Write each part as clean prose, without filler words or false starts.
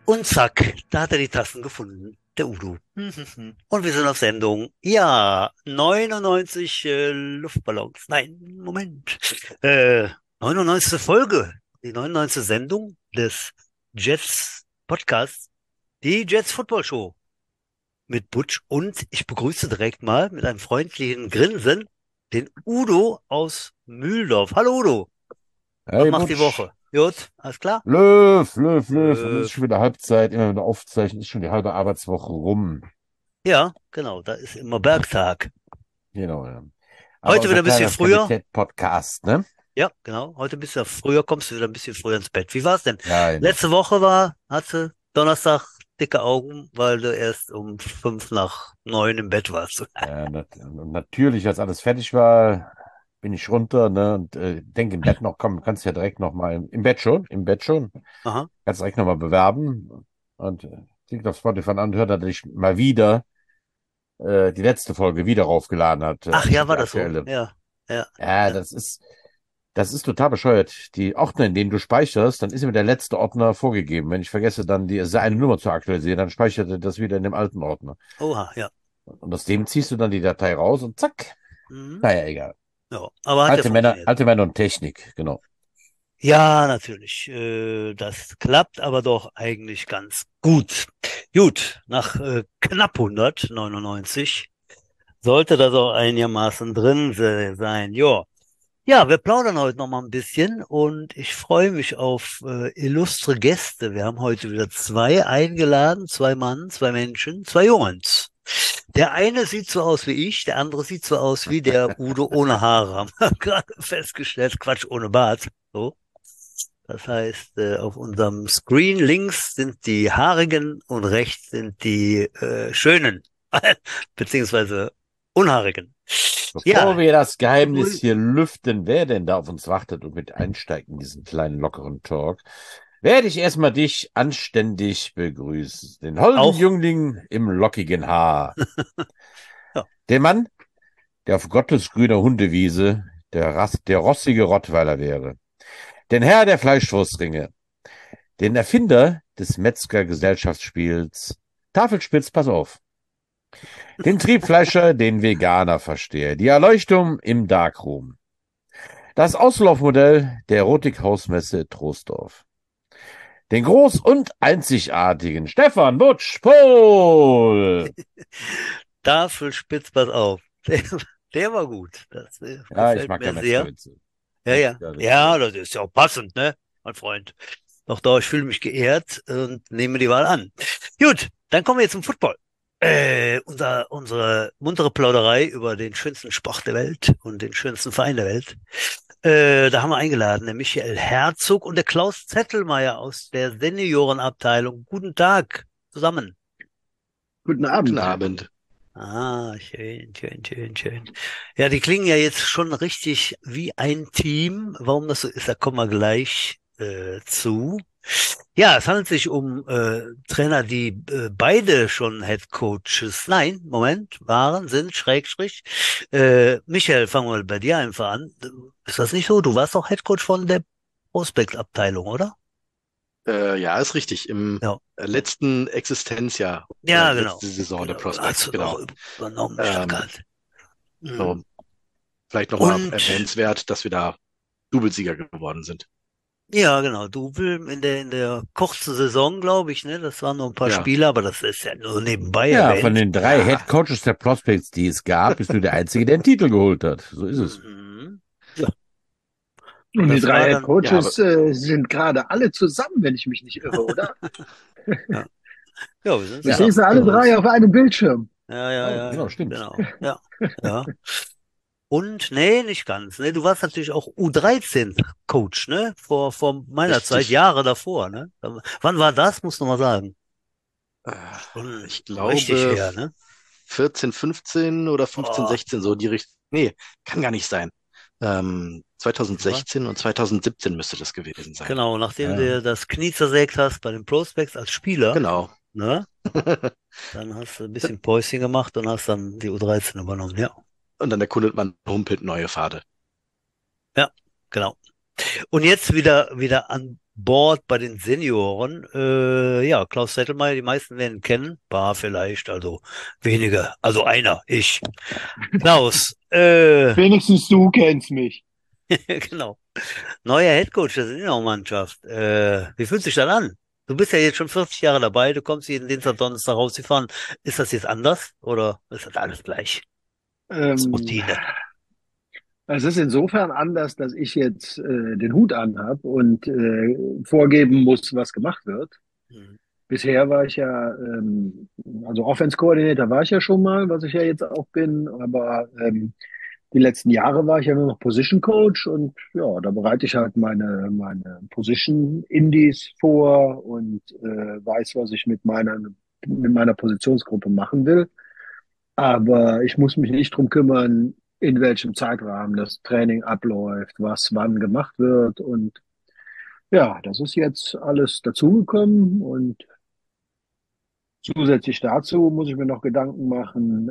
Und zack, da hat er die Tassen gefunden, der Udo. Und wir sind auf Sendung. Ja, 99 Luftballons. Nein, Moment. 99. Folge. Die 99. Sendung des Jets Podcasts. Die Jets Football Show mit Butch. Und ich begrüße direkt mal mit einem freundlichen Grinsen den Udo aus Mühldorf. Hallo Udo, was Hey macht die Butsch, Woche? Gut, alles klar? Löw, und es Äh, ist schon wieder Halbzeit, immer wieder aufzeichnen, ist schon die halbe Arbeitswoche rum. ja, genau, da ist immer Bergtag. Genau, ja. Aber Heute unser wieder ein bisschen kleiner früher. Qualität-Podcast, ne? Ja, genau. Heute ein bisschen früher, kommst du wieder ein bisschen früher ins Bett. Wie war's denn? Ja, genau. Letzte Woche hatte Donnerstag dicke Augen, weil du erst um 5 nach 9 im Bett warst. Und natürlich, als alles fertig war, bin ich runter, ne? Und denke im Bett noch, komm, kannst ja direkt noch mal, im Bett schon, Aha. kannst direkt noch mal bewerben. Und klickt auf Spotify an und hört, dass ich mal wieder die letzte Folge wieder raufgeladen hat, Ach ja, anstatt war die das so? aktuelle. Ja, ja, Ja, ja. das ist total bescheuert. Die Ordner, in denen du speicherst, dann ist immer der letzte Ordner vorgegeben. Wenn ich vergesse, dann diese eine Nummer zu aktualisieren, dann speichert er das wieder in dem alten Ordner. Oha, ja. Und aus dem ziehst du dann die Datei raus und zack. Mhm. Naja, egal. Ja, aber hat ja funktioniert. Alte Männer und Technik, genau. Ja, natürlich. Das klappt aber doch eigentlich ganz gut. Gut, nach knapp 199 sollte das auch einigermaßen drin sein. Ja. Ja, wir plaudern heute noch mal ein bisschen und ich freue mich auf illustre Gäste. Wir haben heute wieder zwei eingeladen, zwei Mann, zwei Menschen, zwei Jungs. Der eine sieht so aus wie ich, der andere sieht so aus wie der Udo ohne Haare. Haben wir gerade festgestellt, Quatsch, ohne Bart. So. Das heißt, auf unserem Screen links sind die Haarigen und rechts sind die Schönen, beziehungsweise Unhaarigen. Bevor Ja, wir das Geheimnis hier lüften, wer denn da auf uns wartet und mit einsteigt in diesen kleinen lockeren Talk, werde ich erstmal dich anständig begrüßen. Den holden auch. Jüngling im lockigen Haar. Ja. Den Mann, der auf Gottes grüner Hundewiese der rossige Rottweiler wäre. Den Herr der Fleischwurstringe. Den Erfinder des Metzger-Gesellschaftsspiels Tafelspitz, pass auf. Den Triebfleischer, den Veganer-Versteher. Die Erleuchtung im Darkroom. Das Auslaufmodell der Erotikhausmesse Troisdorf. Den groß und einzigartigen Stefan Butsch Pohl. Tafelspitz, pass auf. Der war gut. Das Ja, ich gefällt mag mir keine sehr. Metzgerwitze. Ja, ja. Metzgerwitze. Ja, das ist ja auch passend, ne, mein Freund. Doch, ich fühle mich geehrt und nehme die Wahl an. Gut, dann kommen wir jetzt zum Football. Unsere muntere Plauderei über den schönsten Sport der Welt und den schönsten Verein der Welt. Da haben wir eingeladen, der Michael Herzog und der Klaus Zettelmeier aus der Seniorenabteilung. Guten Tag zusammen. Guten Guten Abend. Abend. Ah, schön, schön, schön, schön. Ja, die klingen ja jetzt schon richtig wie ein Team. Warum das so ist, da kommen wir gleich zu. Ja, es handelt sich um Trainer, die beide schon Head Coaches, nein, Moment, sind, Schrägstrich. Michael, fangen wir mal bei dir einfach an. Ist das nicht so? Du warst doch Head Coach von der Prospect-Abteilung, oder? Ja, ist richtig. Im Ja. letzten Existenzjahr oder Ja, genau. letzte Saison der Genau. Hast Prospects, du noch genau. übernommen, Ähm, Stadtgalt. Mhm. so, vielleicht nochmal Und erwähnenswert, dass wir da Doublesieger geworden sind. ja, genau. Double in der kurzen Saison, glaube ich, ne? Das waren nur ein paar Ja, Spiele, aber das ist ja nur nebenbei Ja, von erwähnt. den drei ja, Head Coaches der Prospects, die es gab, bist du der Einzige, der den Titel geholt hat. So ist es. Mhm. Ja, Und die das drei war Head dann, ja, aber Coaches sind gerade alle zusammen, wenn ich mich nicht irre, oder? ja, ja, wir sind Ich Ja, sehe zusammen. sie alle So drei ist, auf einem Bildschirm. ja, ja, oh, ja, genau, ja, stimmt. genau. Ja, ja. Und, nee, nicht ganz. Ne? Du warst natürlich auch U13 Coach, ne? Vor meiner Zeit, richtig. Jahre davor, ne? Wann war das? Musst du mal sagen. Äh, Schon Ich richtig glaube her, ne? 14, 15 oder 15, Oh, 16, so die Richtung. Nee, kann gar nicht sein. was? 2016 und 2017 müsste das gewesen sein. Genau, nachdem Ja. du das Knie zersägt hast bei den Prospects als Spieler, Genau. ne? Dann hast du ein bisschen Päuschen gemacht und hast dann die U13 übernommen. Ja, Und dann erkundet man humpelt neue Pfade. ja, genau. Und jetzt wieder an Board bei den Senioren. Ja, Klaus Settelmeier, die meisten werden ihn kennen. Paar vielleicht, also wenige. Also einer, ich. Klaus, Wenigstens du kennst mich. genau. Neuer Headcoach der Seniormannschaft. Wie fühlt sich das an? Du bist ja jetzt schon 40 Jahre dabei, du kommst jeden Dienstag, Donnerstag rausgefahren. Ist das jetzt anders oder ist das alles gleich? Das ist Ähm, Routine. Es ist insofern anders, dass ich jetzt den Hut anhab und vorgeben muss, was gemacht wird. Mhm. Bisher war ich ja, also Offense-Koordinator war ich ja schon mal, was ich ja jetzt auch bin, aber die letzten Jahre war ich ja nur noch Position Coach und ja, da bereite ich halt meine Position Indies vor und weiß, was ich mit meiner Positionsgruppe machen will. Aber ich muss mich nicht drum kümmern, in welchem Zeitrahmen das Training abläuft, was wann gemacht wird. Und ja, das ist jetzt alles dazugekommen. Und zusätzlich dazu muss ich mir noch Gedanken machen,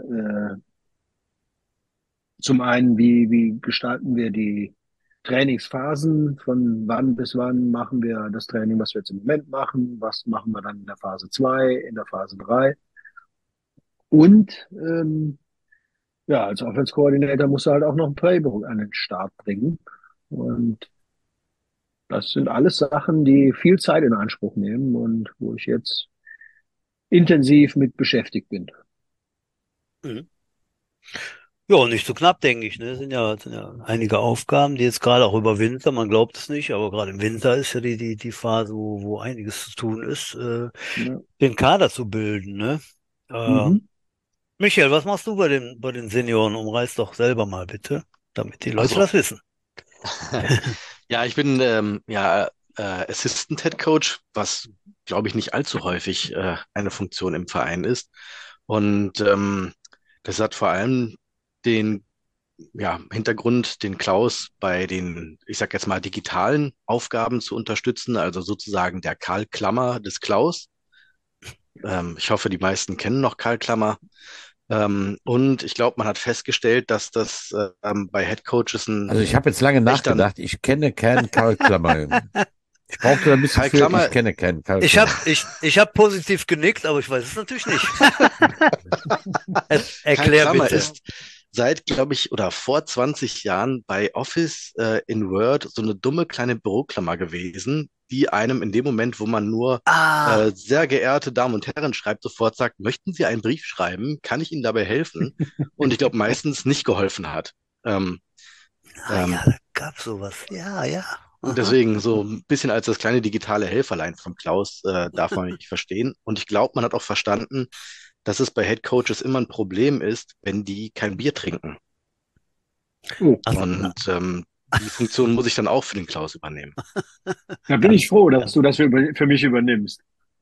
zum einen, wie gestalten wir die Trainingsphasen, von wann bis wann machen wir das Training, was wir jetzt im Moment machen, was machen wir dann in der Phase 2, in der Phase 3 und ja, als Offense Coordinator musst du halt auch noch ein Playbook an den Start bringen. Und das sind alles Sachen, die viel Zeit in Anspruch nehmen und wo ich jetzt intensiv mit beschäftigt bin. Mhm. Ja, nicht so knapp, denke ich. Ne? Sind ja einige Aufgaben, die jetzt gerade auch über Winter, man glaubt es nicht, aber gerade im Winter ist ja die Phase, wo einiges zu tun ist, Ja. den Kader zu bilden. Ne? Äh, Mhm. Michael, was machst du bei den Senioren? Umreiß doch selber mal bitte, damit die Ach Leute so. das wissen. Ja, ich bin Assistant Head Coach, was glaube ich nicht allzu häufig eine Funktion im Verein ist. Und das hat vor allem den Hintergrund, den Klaus bei den, ich sag jetzt mal, digitalen Aufgaben zu unterstützen, also sozusagen der Karl Klammer des Klaus. Ich hoffe, die meisten kennen noch Karl Klammer. Und ich glaube, man hat festgestellt, dass das bei Head Coaches ein Also ich habe jetzt lange echter nachgedacht. Ich kenne keinen Karl Klammer. Ich brauchte ein bisschen Karl für, Klammer. ich kenne keinen Karl Ich Klammer. hab, ich hab positiv genickt, aber ich weiß es natürlich nicht. Karl Erklär Klammer bitte. ist seit, glaube ich, oder vor 20 Jahren bei Office in Word so eine dumme kleine Büroklammer gewesen, die einem in dem Moment, wo man nur Ah, sehr geehrte Damen und Herren schreibt, sofort sagt, möchten Sie einen Brief schreiben? Kann ich Ihnen dabei helfen? Und ich glaube, meistens nicht geholfen hat. Ähm, ja, ähm, da gab's sowas. Ja, ja. Aha. Deswegen so ein bisschen als das kleine digitale Helferlein von Klaus darf man mich verstehen. Und ich glaube, man hat auch verstanden, dass es bei Head Coaches immer ein Problem ist, wenn die kein Bier trinken. Oh, Also, Und die Funktion muss ich dann auch für den Klaus übernehmen. da bin ich ganz, froh, dass ganz. du das für mich übernimmst.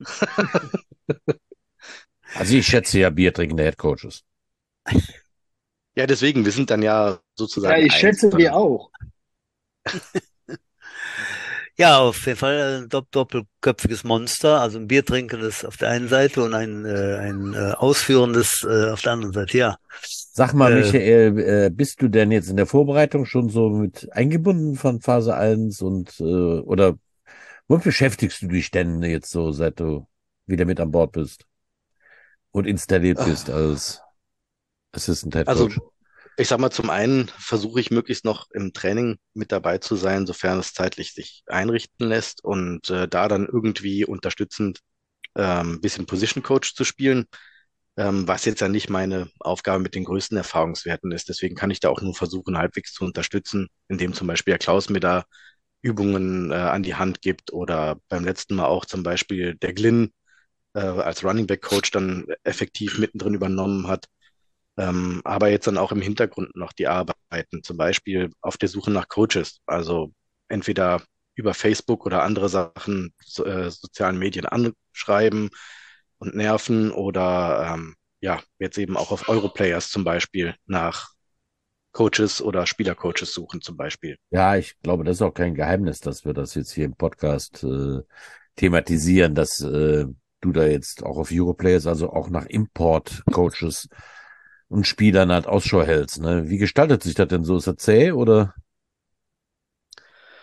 Also ich schätze ja biertrinkende Headcoaches. Ja, deswegen, wir sind dann ja Ja, sozusagen ich eins. schätze wir auch. Ja, auf jeden Fall ein doppelköpfiges Monster, also ein Biertrinkendes auf der einen Seite und ein ausführendes auf der anderen Seite, ja. Sag mal, Äh, Michael, bist du denn jetzt in der Vorbereitung schon so mit eingebunden von Phase 1 und oder womit beschäftigst du dich denn jetzt so, seit du wieder mit an Bord bist und installiert bist als Assistant Head Also Coach? ich sag mal, zum einen versuche ich möglichst noch im Training mit dabei zu sein, sofern es zeitlich sich einrichten lässt und da dann irgendwie unterstützend ein bisschen Position Coach zu spielen, was jetzt ja nicht meine Aufgabe mit den größten Erfahrungswerten ist. Deswegen kann ich da auch nur versuchen, halbwegs zu unterstützen, indem zum Beispiel der Klaus mir da Übungen an die Hand gibt oder beim letzten Mal auch zum Beispiel der Glynn als Running Back Coach dann effektiv mittendrin übernommen hat. Aber jetzt dann auch im Hintergrund noch die Arbeiten, zum Beispiel auf der Suche nach Coaches. Also entweder über Facebook oder andere Sachen, sozialen Medien anschreiben und nerven oder ja, jetzt eben auch auf Europlayers zum Beispiel nach Coaches oder Spielercoaches suchen zum Beispiel. Ja, ich glaube, das ist auch kein Geheimnis, dass wir das jetzt hier im Podcast thematisieren, dass du da jetzt auch auf Europlayers, also auch nach Import-Coaches und Spielern halt Ausschau hältst. Ne? Wie gestaltet sich das denn so? Ist das zäh oder?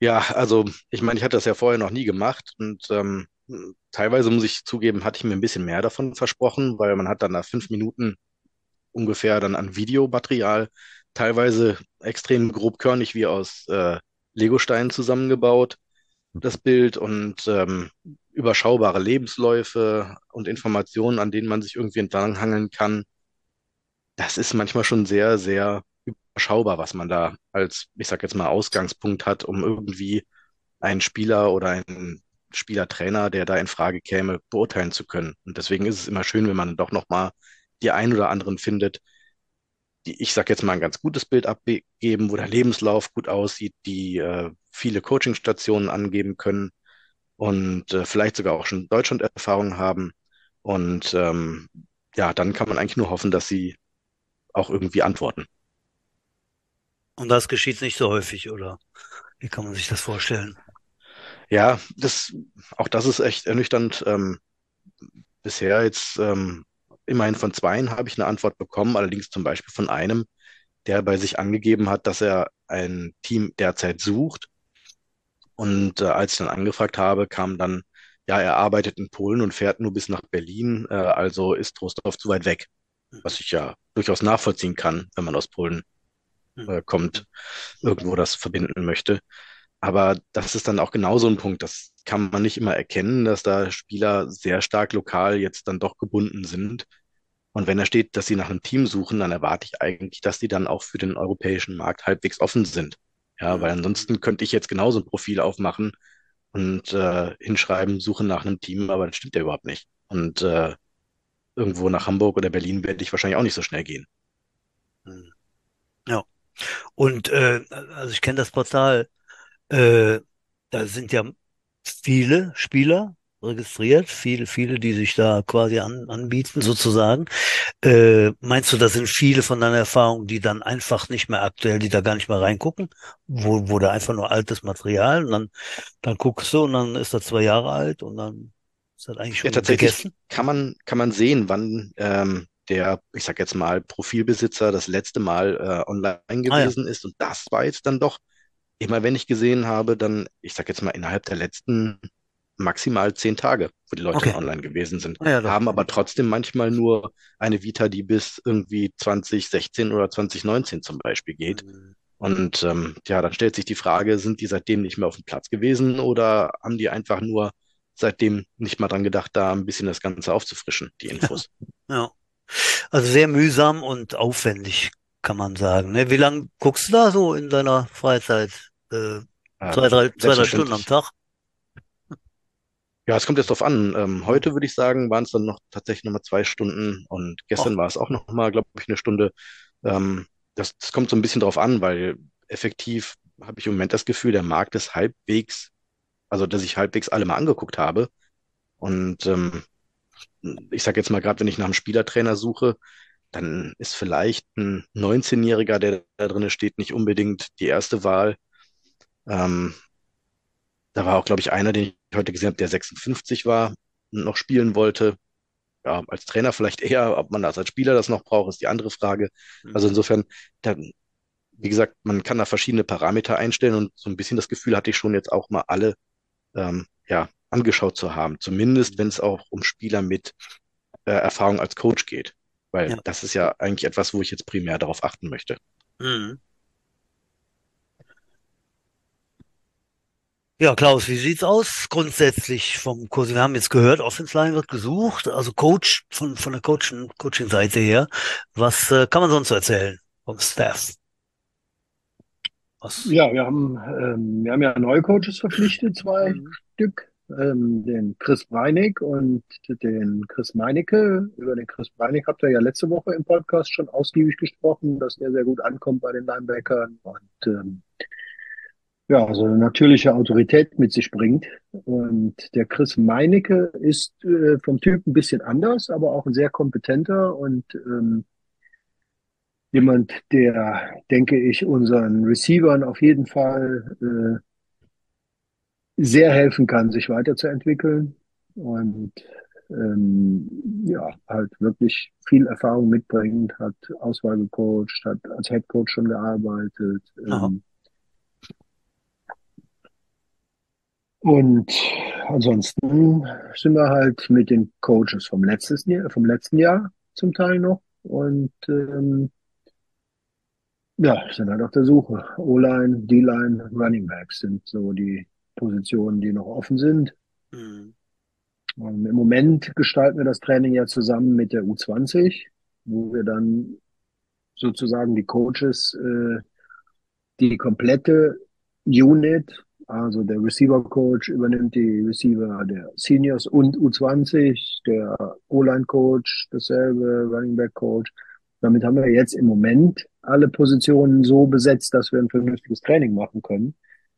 Ja, also ich meine, ich hatte das ja vorher noch nie gemacht und teilweise muss ich zugeben, hatte ich mir ein bisschen mehr davon versprochen, weil man hat dann nach 5 Minuten ungefähr dann an Videomaterial, teilweise extrem grobkörnig wie aus Legosteinen zusammengebaut, das Bild und überschaubare Lebensläufe und Informationen, an denen man sich irgendwie entlanghangeln kann. Das ist manchmal schon sehr, sehr überschaubar, was man da als, ich sag jetzt mal, Ausgangspunkt hat, um irgendwie einen Spieler oder einen Spielertrainer, der da in Frage käme, beurteilen zu können. Und deswegen ist es immer schön, wenn man doch nochmal die ein oder anderen findet, die, ich sag jetzt mal, ein ganz gutes Bild abgeben, wo der Lebenslauf gut aussieht, die viele Coachingstationen angeben können und vielleicht sogar auch schon Deutschland-Erfahrung haben. Und ja, dann kann man eigentlich nur hoffen, dass sie auch irgendwie antworten. Und das geschieht nicht so häufig, oder? Wie kann man sich das vorstellen? Ja, auch das ist echt ernüchternd. Bisher jetzt immerhin von zweien habe ich eine Antwort bekommen, allerdings zum Beispiel von einem, der bei sich angegeben hat, dass er ein Team derzeit sucht. Und als ich dann angefragt habe, kam dann, ja, er arbeitet in Polen und fährt nur bis nach Berlin, also ist Trostorf zu weit weg, was ich ja durchaus nachvollziehen kann, wenn man aus Polen kommt, irgendwo das verbinden möchte. Aber das ist dann auch genauso ein Punkt, das kann man nicht immer erkennen, dass da Spieler sehr stark lokal jetzt dann doch gebunden sind. Und wenn da steht, dass sie nach einem Team suchen, dann erwarte ich eigentlich, dass die dann auch für den europäischen Markt halbwegs offen sind. Ja, weil ansonsten könnte ich jetzt genauso ein Profil aufmachen und hinschreiben, suche nach einem Team, aber das stimmt ja überhaupt nicht. Und irgendwo nach Hamburg oder Berlin werde ich wahrscheinlich auch nicht so schnell gehen. Ja. Und also ich kenne das Portal, äh, da sind ja viele Spieler registriert, viele, die sich da quasi anbieten, sozusagen. Meinst du, das sind viele von deiner Erfahrung, die dann einfach nicht mehr aktuell, die da gar nicht mehr reingucken, wo da einfach nur altes Material und dann guckst du und dann ist das 2 Jahre alt und dann ist das eigentlich Ja, schon tatsächlich vergessen? kann man sehen, wann der, ich sag jetzt mal, Profilbesitzer das letzte Mal online Ah ja. gewesen ist. Und das war jetzt dann doch, immer wenn ich gesehen habe, dann, ich sag jetzt mal, innerhalb der letzten maximal 10 Tage, wo die Leute Okay. dann online gewesen sind, Ah ja, doch. haben aber trotzdem manchmal nur eine Vita, die bis irgendwie 2016 oder 2019 zum Beispiel geht. Mhm. Und ja, dann stellt sich die Frage, sind die seitdem nicht mehr auf dem Platz gewesen oder haben die einfach nur seitdem nicht mal dran gedacht, da ein bisschen das Ganze aufzufrischen, die Infos? Ja. Also sehr mühsam und aufwendig, kann man sagen. Ne? Wie lange guckst du da so in deiner Freizeit? Äh, zwei, drei Stunden am Selbstverständlich. Tag? Ja, es kommt jetzt drauf an. Ja. Heute würde ich sagen, waren es dann noch tatsächlich nochmal 2 Stunden und Ach, gestern war es auch nochmal, glaube ich, eine Stunde. Das kommt so ein bisschen drauf an, weil effektiv habe ich im Moment das Gefühl, der Markt ist halbwegs, also dass ich halbwegs alle mal angeguckt habe. Und ich sage jetzt mal, gerade wenn ich nach einem Spielertrainer suche, dann ist vielleicht ein 19-Jähriger, der da drin steht, nicht unbedingt die erste Wahl. Ähm, Da war auch, glaube ich, einer, den ich heute gesehen habe, der 56 war und noch spielen wollte. Ja, als Trainer vielleicht eher, ob man das als Spieler das noch braucht, ist die andere Frage. Also hm. insofern, da, wie gesagt, man kann da verschiedene Parameter einstellen und so ein bisschen das Gefühl hatte ich schon jetzt auch mal alle ja, angeschaut zu haben. Zumindest, wenn es auch um Spieler mit Erfahrung als Coach geht. Weil Ja. das ist ja eigentlich etwas, wo ich jetzt primär darauf achten möchte. Hm. Ja, Klaus, wie sieht's aus grundsätzlich vom Kurs? Wir haben jetzt gehört, Offense Line wird gesucht, also Coach von der Coaching-Seite her. Was kann man sonst so erzählen vom Staff? Was? Ja, wir haben ja neue Coaches verpflichtet, zwei Mhm. Stück. Den Chris Breinig und den Chris Meinecke. Über den Chris Breinig habt ihr ja letzte Woche im Podcast schon ausgiebig gesprochen, dass der sehr gut ankommt bei den Linebackern und ja, so eine natürliche Autorität mit sich bringt. Und der Chris Meinecke ist vom Typ ein bisschen anders, aber auch ein sehr kompetenter und jemand, der, denke ich, unseren Receivern auf jeden Fall sehr helfen kann, sich weiterzuentwickeln und ja, halt wirklich viel Erfahrung mitbringt, hat Auswahl gecoacht, hat als Head Coach schon gearbeitet. Aha. Und ansonsten sind wir halt mit den Coaches vom letzten Jahr zum Teil noch. Und ja, sind halt auf der Suche. O-Line, D-Line, Running Backs sind so die Positionen, die noch offen sind. Mhm. Und im Moment gestalten wir das Training ja zusammen mit der U20, wo wir dann sozusagen die Coaches die komplette Unit, also der Receiver Coach übernimmt die Receiver der Seniors und U20, der O-Line Coach dasselbe, Running Back Coach. Damit haben wir jetzt im Moment alle Positionen so besetzt, dass wir ein vernünftiges Training machen können.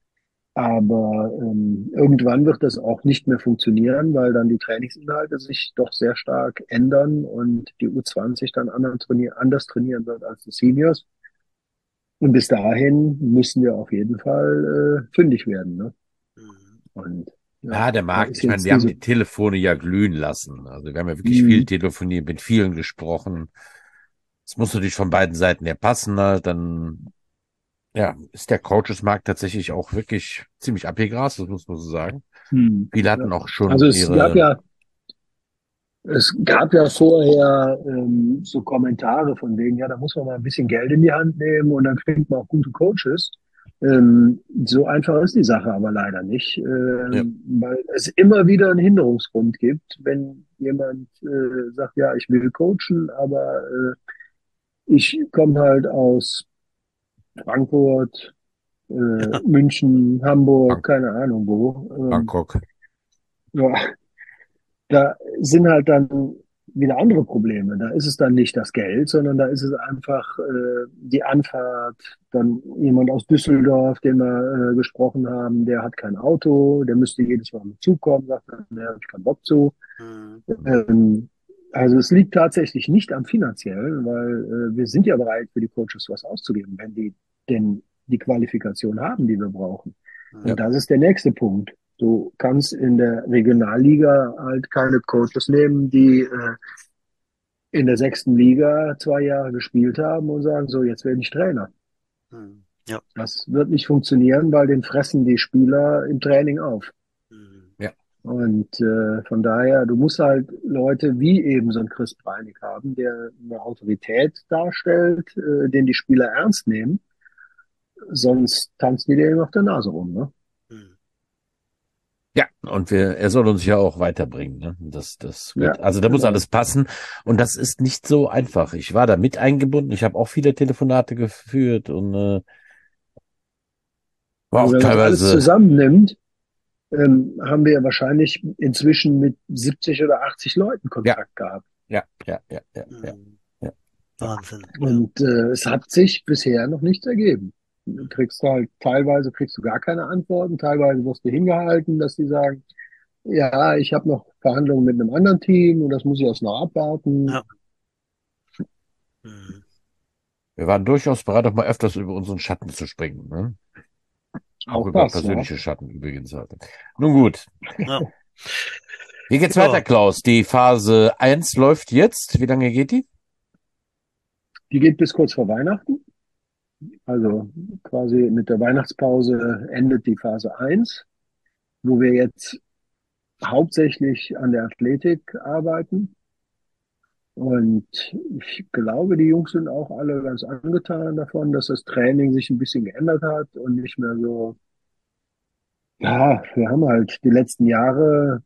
Aber irgendwann wird das auch nicht mehr funktionieren, weil dann die Trainingsinhalte sich doch sehr stark ändern und die U20 dann anders trainieren wird als die Seniors. Und bis dahin müssen wir auf jeden Fall fündig werden. Ne? Mhm. Und ja, Ja, der da Markt, ist ich meine, jetzt wir haben diese. die Telefone ja glühen lassen. Also wir haben ja wirklich viel Mh, telefoniert, mit vielen gesprochen. Es muss natürlich von beiden Seiten her passen, halt. Dann, ja, ist der Coachesmarkt tatsächlich auch wirklich ziemlich abgegrast, das muss man so sagen. Viele ja. hatten auch Also schon ihre, es gab ja vorher so Kommentare von wegen, ja, da muss man mal ein bisschen Geld in die Hand nehmen und dann kriegt man auch gute Coaches. So einfach ist die Sache aber leider nicht, ja, weil es immer wieder einen Hinderungsgrund gibt, wenn jemand sagt, ja, ich will coachen, aber ich komme halt aus Frankfurt, München, Hamburg, Bank keine Ahnung wo. Bangkok. Ja, da sind halt dann wieder andere Probleme. Da ist es dann nicht das Geld, sondern da ist es einfach die Anfahrt. Dann jemand aus Düsseldorf, den wir gesprochen haben, der hat kein Auto, der müsste jedes Mal mit Zug kommen, sagt dann, der habe ich keinen Bock zu. Mhm. Ähm, also es liegt tatsächlich nicht am Finanziellen, weil wir sind ja bereit, für die Coaches was auszugeben, wenn die denn die Qualifikation haben, die wir brauchen. Ja, Und das ist der nächste Punkt. Du kannst in der Regionalliga halt keine Coaches nehmen, die in der 6. Liga 2 Jahre gespielt haben und sagen, so, jetzt werde ich Trainer. Mhm. Ja. Das wird nicht funktionieren, weil den fressen die Spieler im Training auf. Mhm. ja, Und von daher, du musst halt Leute wie eben so ein Chris Breinig haben, der eine Autorität darstellt, den die Spieler ernst nehmen, sonst tanzen die dir auf der Nase rum, ne? Mhm. ja. Und er soll uns ja auch weiterbringen, ne? Das Ja, wird, also da muss genau. alles passen. Und das ist nicht so einfach. Ich war da mit eingebunden. Ich habe auch viele Telefonate geführt und war Also auch wenn man das alles teilweise, zusammennimmt, haben wir ja wahrscheinlich inzwischen mit 70 oder 80 Leuten ja, Kontakt gehabt. ja, Mhm. ja, ja. Wahnsinn. Ja. Und es hat sich bisher noch nichts ergeben. Du kriegst halt, teilweise kriegst du gar keine Antworten, teilweise wirst du hingehalten, dass die sagen, ja, ich habe noch Verhandlungen mit einem anderen Team und das muss ich erst noch abwarten. Ja. Mhm. Wir waren durchaus bereit, auch mal öfters über unseren Schatten zu springen, ne? Auch Auch über das, ja. persönliche Schatten übrigens halt. Nun gut. Ja. Wie geht's weiter, Ja. Klaus? Die Phase 1 läuft jetzt. Wie lange geht die? Die geht bis kurz vor Weihnachten. Also quasi mit der Weihnachtspause endet die Phase 1, wo wir jetzt hauptsächlich an der Athletik arbeiten. Und ich glaube, die Jungs sind auch alle ganz angetan davon, dass das Training sich ein bisschen geändert hat und nicht mehr so, ja, wir haben halt die letzten Jahre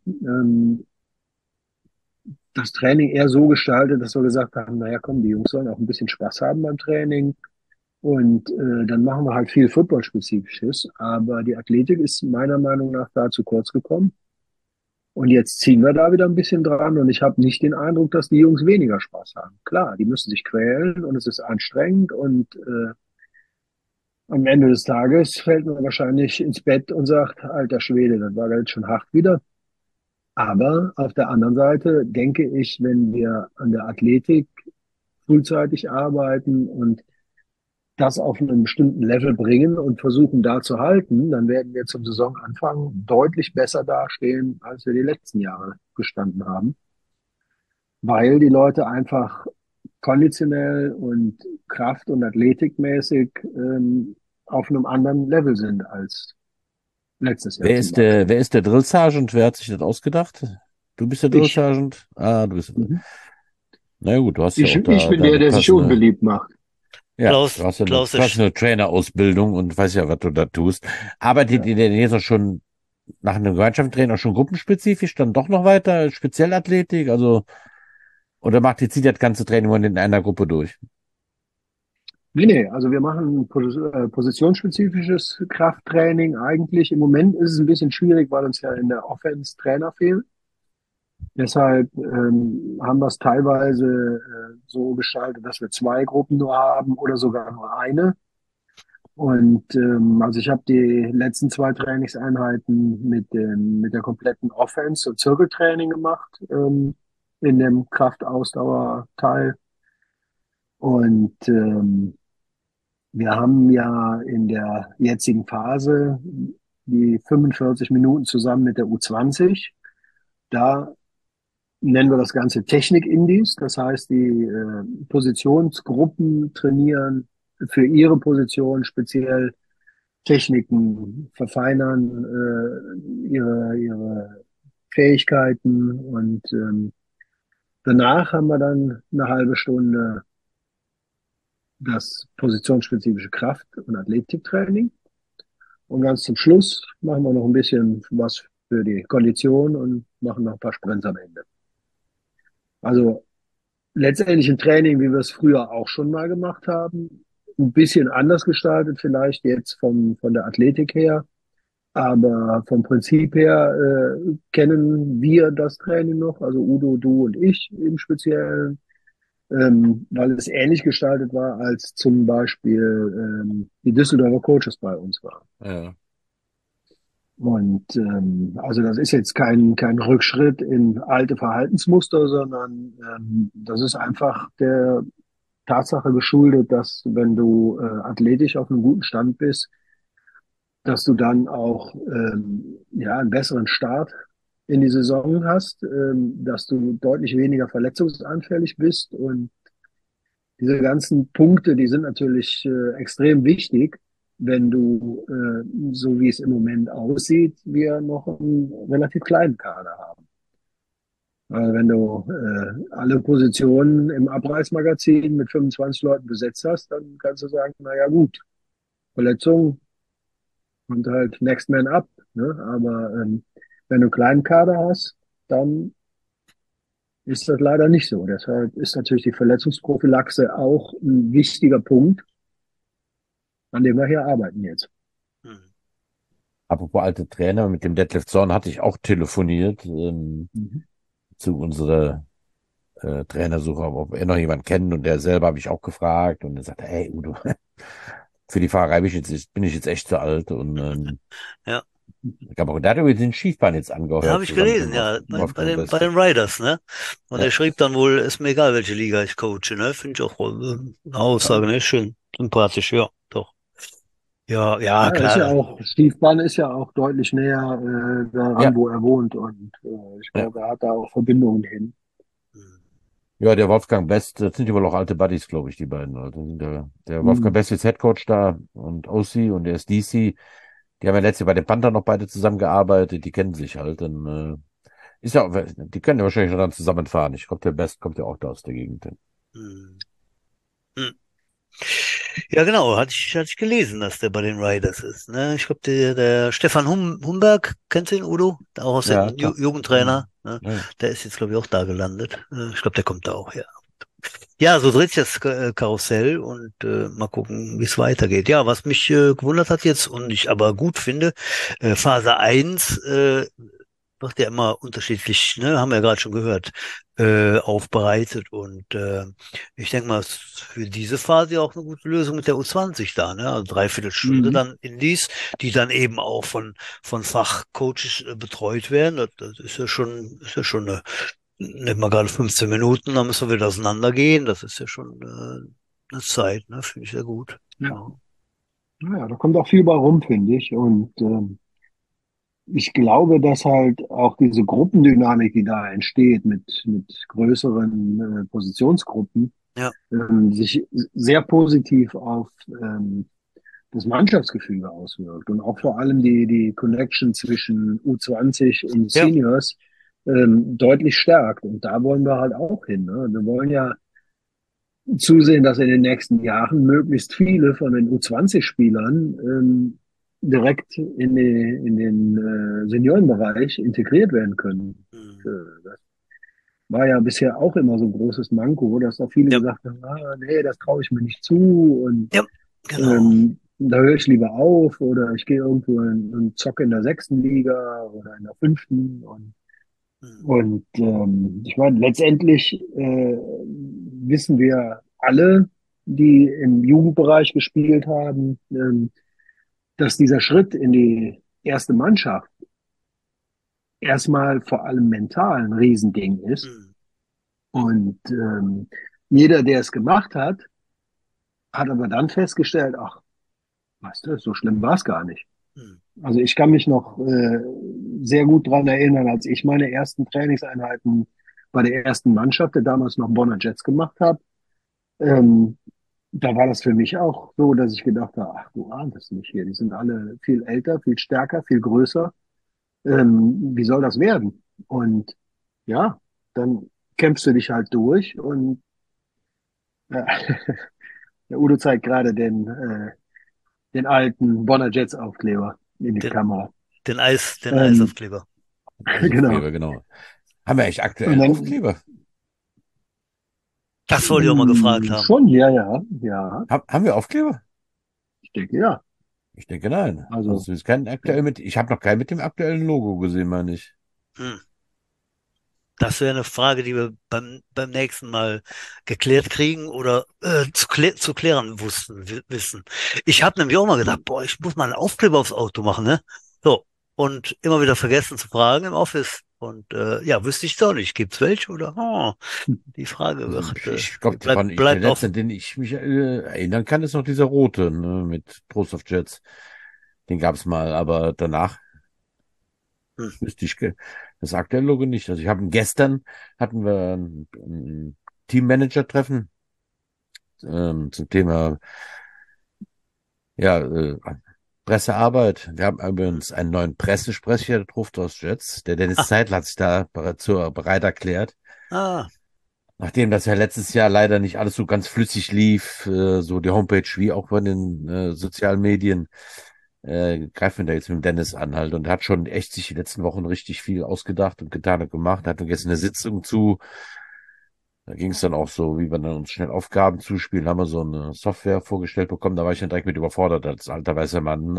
das Training eher so gestaltet, dass wir gesagt haben, naja, komm, die Jungs sollen auch ein bisschen Spaß haben beim Training. Und dann machen wir halt viel Football-Spezifisches. Aber die Athletik ist meiner Meinung nach da zu kurz gekommen. Und jetzt ziehen wir da wieder ein bisschen dran und ich habe nicht den Eindruck, dass die Jungs weniger Spaß haben. Klar, die müssen sich quälen und es ist anstrengend und am Ende des Tages fällt man wahrscheinlich ins Bett und sagt, alter Schwede, das war jetzt schon hart wieder. Aber auf der anderen Seite denke ich, wenn wir an der Athletik frühzeitig arbeiten und das auf einem bestimmten Level bringen und versuchen da zu halten, dann werden wir zum Saisonanfang deutlich besser dastehen, als wir die letzten Jahre gestanden haben, weil die Leute einfach konditionell und kraft- und athletikmäßig auf einem anderen Level sind als letztes Jahr zum Beispiel. Wer ist der Drill Sergeant? Wer hat sich das ausgedacht? Du bist der Drill Sergeant. Wer hat sich das ausgedacht? Du bist der Drill Ich. Sergeant? Ah, du bist. Mhm. Na ja, gut, du hast ja auch Ich da bin der, deine der sich Personal. unbeliebt macht. Ja, du Klaus, hast ja eine Klaus, Personal Trainer Ausbildung und weißt ja, was du da tust. Arbeitet Ja. ihr denn jetzt auch schon nach einem Gemeinschaftstraining auch schon gruppenspezifisch dann doch noch weiter, Spezialathletik? Also, oder zieht das ganze Training nur in einer Gruppe durch? Nee, also wir machen positionsspezifisches Krafttraining. Eigentlich im Moment ist es ein bisschen schwierig, weil uns ja in der Offense Trainer fehlen. Deshalb haben wir es teilweise so gestaltet, dass wir zwei Gruppen nur haben oder sogar nur eine. Und also ich habe die letzten zwei Trainingseinheiten mit der kompletten Offense und Zirkeltraining gemacht in dem Kraftausdauerteil. Und wir haben ja in der jetzigen Phase die 45 Minuten zusammen mit der U20. Da nennen wir das Ganze Technik-Indies. Das heißt, die Positionsgruppen trainieren für ihre Position speziell Techniken, verfeinern ihre Fähigkeiten und danach haben wir dann eine halbe Stunde das positionsspezifische Kraft- und Athletiktraining. Und ganz zum Schluss machen wir noch ein bisschen was für die Kondition und machen noch ein paar Sprints am Ende. Also letztendlich ein Training, wie wir es früher auch schon mal gemacht haben. Ein bisschen anders gestaltet vielleicht jetzt von der Athletik her. Aber vom Prinzip her kennen wir das Training noch, also Udo, du und ich im Speziellen, weil es ähnlich gestaltet war, als zum Beispiel die Düsseldorfer Coaches bei uns waren. Ja. Und also das ist jetzt kein Rückschritt in alte Verhaltensmuster, sondern das ist einfach der Tatsache geschuldet, dass wenn du athletisch auf einem guten Stand bist, dass du dann auch ja, einen besseren Start in die Saison hast, dass du deutlich weniger verletzungsanfällig bist. Und diese ganzen Punkte, die sind natürlich extrem wichtig, wenn du, so wie es im Moment aussieht, wir noch einen relativ kleinen Kader haben. Weil wenn du alle Positionen im Abreißmagazin mit 25 Leuten besetzt hast, dann kannst du sagen, na ja gut, Verletzung und halt Next Man Up. Ne? Aber wenn du einen kleinen Kader hast, dann ist das leider nicht so. Deshalb ist natürlich die Verletzungsprophylaxe auch ein wichtiger Punkt, an dem wir hier arbeiten jetzt. hm. Apropos alte Trainer, mit dem Detlef Zorn hatte ich auch telefoniert Mhm. zu unserer Trainersuche, ob er noch jemanden kennt und der selber habe ich auch gefragt und er sagte, hey Udo, für die Fahrerei bin ich jetzt echt zu alt und Ja, der hat übrigens den Schiefbahn jetzt ja angehört, habe ich zusammen mit gelesen, dem ja, Wolfgang bei Beste. den Riders, ne? Und Ja, er schrieb dann wohl, ist mir egal, welche Liga ich coache, ne? Finde ich auch eine Aussage, ne? Schön, sympathisch, ja, doch. Ja, ja, Ja, ist ja klar. auch, Stiefbahn ist ja auch deutlich näher daran, ja, wo er wohnt. Und ich ja. glaube, er hat da auch Verbindungen hin. Hm. Ja, der Wolfgang Best, das sind aber noch alte Buddies, glaube ich, die beiden. Also der Wolfgang Mhm. Best ist Headcoach da und OC und der ist DC. Die haben ja letztes Jahr bei den Panther noch beide zusammengearbeitet, die kennen sich halt. Und, ist ja, die können ja wahrscheinlich noch dann zusammenfahren. Ich glaube, der Best kommt ja auch da aus der Gegend. Hm. Hm. Ja, genau, hatte ich gelesen, dass der bei den Riders ist, ne? Ich glaube, der Stefan Humberg, kennst du ihn, Udo? Auch aus Ja, dem klar. Jugendtrainer, Mhm. ne? Ja, Der ist jetzt, glaube ich, auch da gelandet. Ich glaube, der kommt da auch her. Ja, so dreht sich das Karussell und mal gucken, wie es weitergeht. Ja, was mich gewundert hat jetzt und ich aber gut finde, Phase 1 wird ja immer unterschiedlich, ne, haben wir ja gerade schon gehört, aufbereitet und ich denke mal, es ist für diese Phase ja auch eine gute Lösung mit der U20 da, ne? Also Dreiviertelstunde Mhm. dann Indies, die dann eben auch von Fachcoaches betreut werden. Das ist ja schon nehmen wir gerade 15 Minuten, dann müssen wir wieder auseinandergehen. Das ist ja schon eine Zeit, ne? Finde ich sehr gut. Ja. Ja. Naja, da kommt auch viel bei rum, finde ich. Und ich glaube, dass halt auch diese Gruppendynamik, die da entsteht mit größeren Positionsgruppen, Ja. sich sehr positiv auf das Mannschaftsgefüge auswirkt und auch vor allem die Connection zwischen U20 und Ja. Seniors deutlich stärkt. Und da wollen wir halt auch hin. Ne? Wir wollen ja zusehen, dass in den nächsten Jahren möglichst viele von den U20-Spielern direkt in den Seniorenbereich integriert werden können. Hm. Das war ja bisher auch immer so ein großes Manko, dass da viele Ja, gesagt haben, nee, das traue ich mir nicht zu und ja, genau. da höre ich lieber auf oder ich gehe irgendwo und zocke in der 6. Liga oder in der 5. Hm. Und ich meine, letztendlich wissen wir alle, die im Jugendbereich gespielt haben, dass dieser Schritt in die erste Mannschaft erstmal vor allem mental ein Riesending ist. Hm. Und jeder, der es gemacht hat, hat aber dann festgestellt, ach, weißt du, so schlimm war es gar nicht. Hm. Also ich kann mich noch sehr gut dran erinnern, als ich meine ersten Trainingseinheiten bei der ersten Mannschaft, der damals noch Bonner Jets gemacht habe. Ähm, Da war das für mich auch so, dass ich gedacht habe, ach, du ahnst es nicht hier. Die sind alle viel älter, viel stärker, viel größer. Wie soll das werden? Und ja, dann kämpfst du dich halt durch und äh, der Udo zeigt gerade den alten Bonner Jets Aufkleber in die Den, Kamera. den Ähm, Eisaufkleber. genau. Eisaufkleber, genau. Haben wir eigentlich Und aktuell dann Aufkleber? Das wollte ich auch mal gefragt haben. schon, ja, ja, ja, Haben wir Aufkleber? ich denke ja. Ich denke nein. Also Also es ist kein aktuell mit. Ich habe noch keinen mit dem aktuellen Logo gesehen, meine ich. Hm. Das wäre eine Frage, die wir beim nächsten Mal geklärt kriegen oder zu klären wissen. Ich habe nämlich auch mal gedacht, boah, ich muss mal einen Aufkleber aufs Auto machen, ne? So. Und immer wieder vergessen zu fragen im Office. Und ja, wüsste ich doch nicht. Gibt's welche oder? Oh, die Frage Also wird, ich glaube, der bleibt letzte, offen. den ich mich erinnern kann, ist noch dieser rote, ne, mit Prost of Jets. Den gab es mal, aber danach Hm. wüsste ich das aktuelle Logo nicht. Also gestern hatten wir ein Teammanager-Treffen zum Thema ja, Pressearbeit. Wir haben Hm. übrigens einen neuen Pressesprecher, der ruft aus Jets. Der Dennis Ah, Seidel hat sich da bereit erklärt. ah, Nachdem das ja letztes Jahr leider nicht alles so ganz flüssig lief, so die Homepage wie auch bei den sozialen Medien, greifen wir da jetzt mit dem Dennis an halt und hat schon echt sich die letzten Wochen richtig viel ausgedacht und getan und gemacht. Hat gestern eine Sitzung zu. Da ging es dann auch so, wie wir dann uns schnell Aufgaben zuspielen, haben wir so eine Software vorgestellt bekommen. Da war ich dann direkt mit überfordert als alter weißer Mann.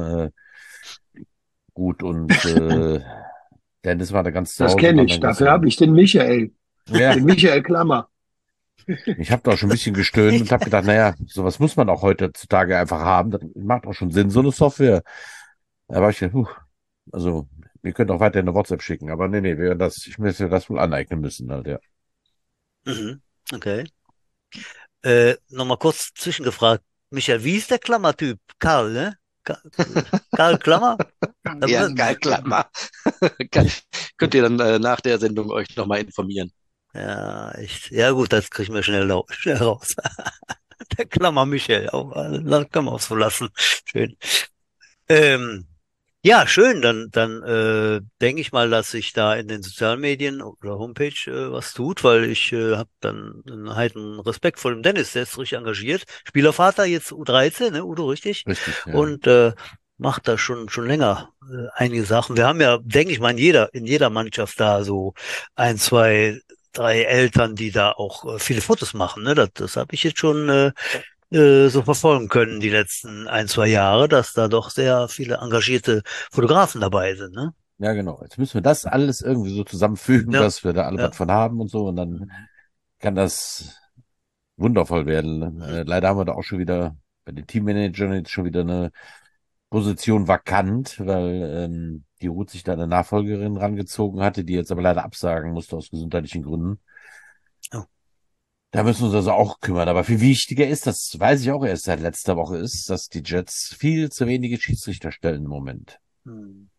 Gut und Dennis war da ganz zu das Hause und kenne haben ich. dann Dafür habe gestern, ich den Michael, ja, den Michael Klammer. ich habe da auch schon ein bisschen gestöhnt und habe gedacht, naja, sowas muss man auch heutzutage einfach haben. Das macht auch schon Sinn, so eine Software. Da war ich, also, wir können auch weiter eine WhatsApp schicken, aber nee, ich müsste das wohl aneignen müssen halt, ja. mhm. Okay. Nochmal kurz zwischengefragt. Michael, wie ist der Klammertyp? Karl, ne? Karl Klammer? Da Ja, wird, Genau, geil, klar. Könnt ihr dann nach der Sendung euch nochmal informieren. ja, echt. Ja, gut, das kriegen wir schnell raus. Der Klammer Michael, auch, da können wir auch so lassen. Schön. Ähm, ja, schön. Dann denke ich mal, dass sich da in den sozialen Medien oder Homepage was tut, weil ich habe dann einen heiden Respekt vor dem Dennis, der ist richtig engagiert. Spielervater, jetzt U13, ne, Udo, richtig? Richtig, ja. Und macht da schon länger einige Sachen. Wir haben ja, denke ich mal, in jeder Mannschaft da so ein, zwei, drei Eltern, die da auch viele Fotos machen. Ne? Das habe ich jetzt schon so verfolgen können die letzten ein, zwei Jahre, dass da doch sehr viele engagierte Fotografen dabei sind, ne? Ja, genau. Jetzt müssen wir das alles irgendwie so zusammenfügen, Ja, dass wir da alle was ja. von haben und so und dann Mhm. kann das wundervoll werden. Mhm. Leider haben wir da auch schon wieder bei den Teammanagern jetzt schon wieder eine Position vakant, weil die Ruth sich da eine Nachfolgerin rangezogen hatte, die jetzt aber leider absagen musste aus gesundheitlichen Gründen. Ja. Da müssen wir uns also auch kümmern. Aber viel wichtiger ist, das weiß ich auch erst seit letzter Woche, ist, dass die Jets viel zu wenige Schiedsrichter stellen im Moment. Mhm.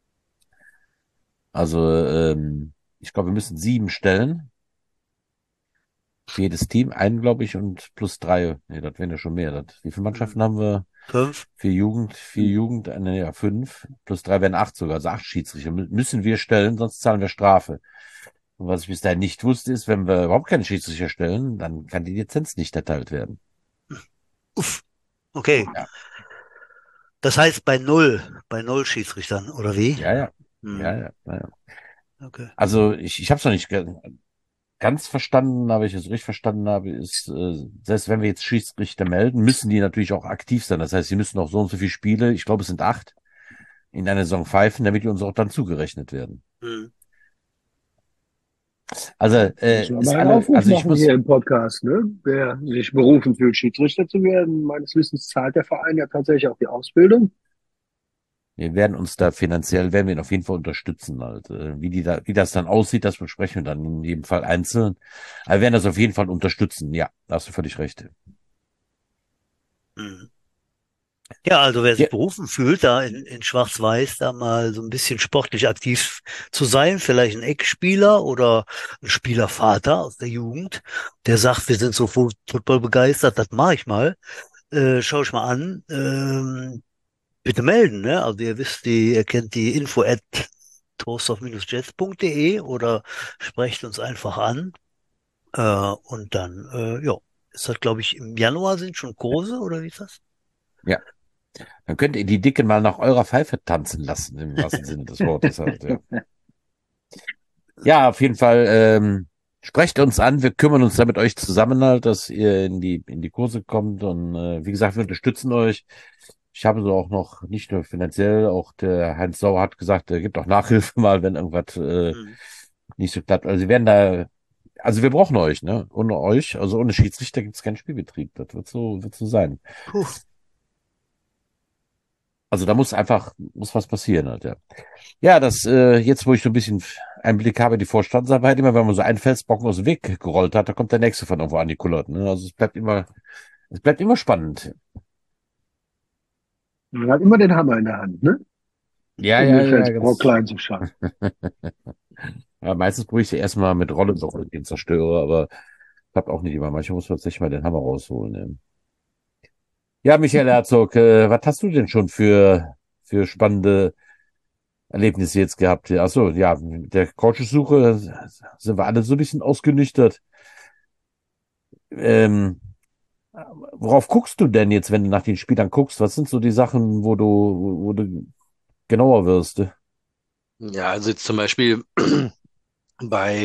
Also ich glaube, wir müssen 7 stellen für jedes Team. Einen, glaube ich, und plus 3. Nee, das wären ja schon mehr. Wie viele Mannschaften Mhm. haben wir? 5? Vier Jugend, ja, 5, plus 3 wären 8 sogar, also 8 Schiedsrichter müssen wir stellen, sonst zahlen wir Strafe. Und was ich bis dahin nicht wusste, ist, wenn wir überhaupt keine Schiedsrichter stellen, dann kann die Lizenz nicht erteilt werden. Uff, okay. Ja, Das heißt bei null Schiedsrichtern, oder wie? ja, ja, ja, Hm, ja, ja. okay. Also ich habe es noch nicht ganz verstanden, aber ich es richtig verstanden habe, ist, selbst wenn wir jetzt Schiedsrichter melden, müssen die natürlich auch aktiv sein. Das heißt, sie müssen auch so und so viele Spiele, ich glaube, es sind 8, in einer Saison pfeifen, damit die uns auch dann zugerechnet werden. Hm. Also, Müssen wir ist mal einen alle, Aufruf also ich machen muss, hier im Podcast, ne? Wer sich berufen fühlt, Schiedsrichter zu werden. Meines Wissens zahlt der Verein ja tatsächlich auch die Ausbildung. wir werden uns da finanziell, werden wir ihn auf jeden Fall unterstützen halt. Wie das dann aussieht, das besprechen wir dann in jedem Fall einzeln. Aber wir werden das auf jeden Fall unterstützen. Ja, da hast du völlig recht. Hm. Ja, also wer Ja, sich berufen fühlt, da in Schwarz-Weiß da mal so ein bisschen sportlich aktiv zu sein, vielleicht ein Eckspieler oder ein Spielervater aus der Jugend, der sagt, wir sind so Football begeistert, das mache ich mal, schau ich mal an, bitte melden, ne? Also ihr wisst, ihr kennt die info at trostorf-jets.de oder sprecht uns einfach an, und dann, ja, ist das, glaube ich, im Januar sind schon Kurse oder wie ist das? ja. Dann könnt ihr die Dicken mal nach eurer Pfeife tanzen lassen, im wahrsten Sinne des Wortes halt, ja. Ja, auf jeden Fall, sprecht uns an, wir kümmern uns da mit euch zusammen halt, dass ihr in die Kurse kommt und, wie gesagt, wir unterstützen euch. Ich habe so auch noch, nicht nur finanziell, auch der Heinz Sauer hat gesagt, er gibt auch Nachhilfe mal, wenn irgendwas, Hm. nicht so klappt. Also wir werden da, also wir brauchen euch, ne? Ohne euch, also ohne Schiedsrichter gibt es keinen Spielbetrieb. Das wird so sein. Puh. Also da muss was passieren halt, ja. Ja, jetzt, wo ich so ein bisschen Einblick habe in die Vorstandsarbeit, immer wenn man so einen Felsbrocken aus dem Weg gerollt hat, da kommt der nächste von irgendwo angekullert, ne? Also es bleibt immer spannend. Man hat immer den Hammer in der Hand, ne? Ja, Um ja, den ja, Felsbrock ganz. klein zu schaffen. Ja, meistens probiere ich sie erstmal mit Rolle den zerstöre, aber klappt auch nicht immer. Manchmal muss man tatsächlich mal den Hammer rausholen. Ne? Ja, Michael Herzog, was hast du denn schon für spannende Erlebnisse jetzt gehabt? Ach so, ja, mit der Coachsuche sind wir alle so ein bisschen ausgenüchtert. Ähm, worauf guckst du denn jetzt, wenn du nach den Spielern guckst? Was sind so die Sachen, wo du genauer wirst? Ja, also jetzt zum Beispiel bei,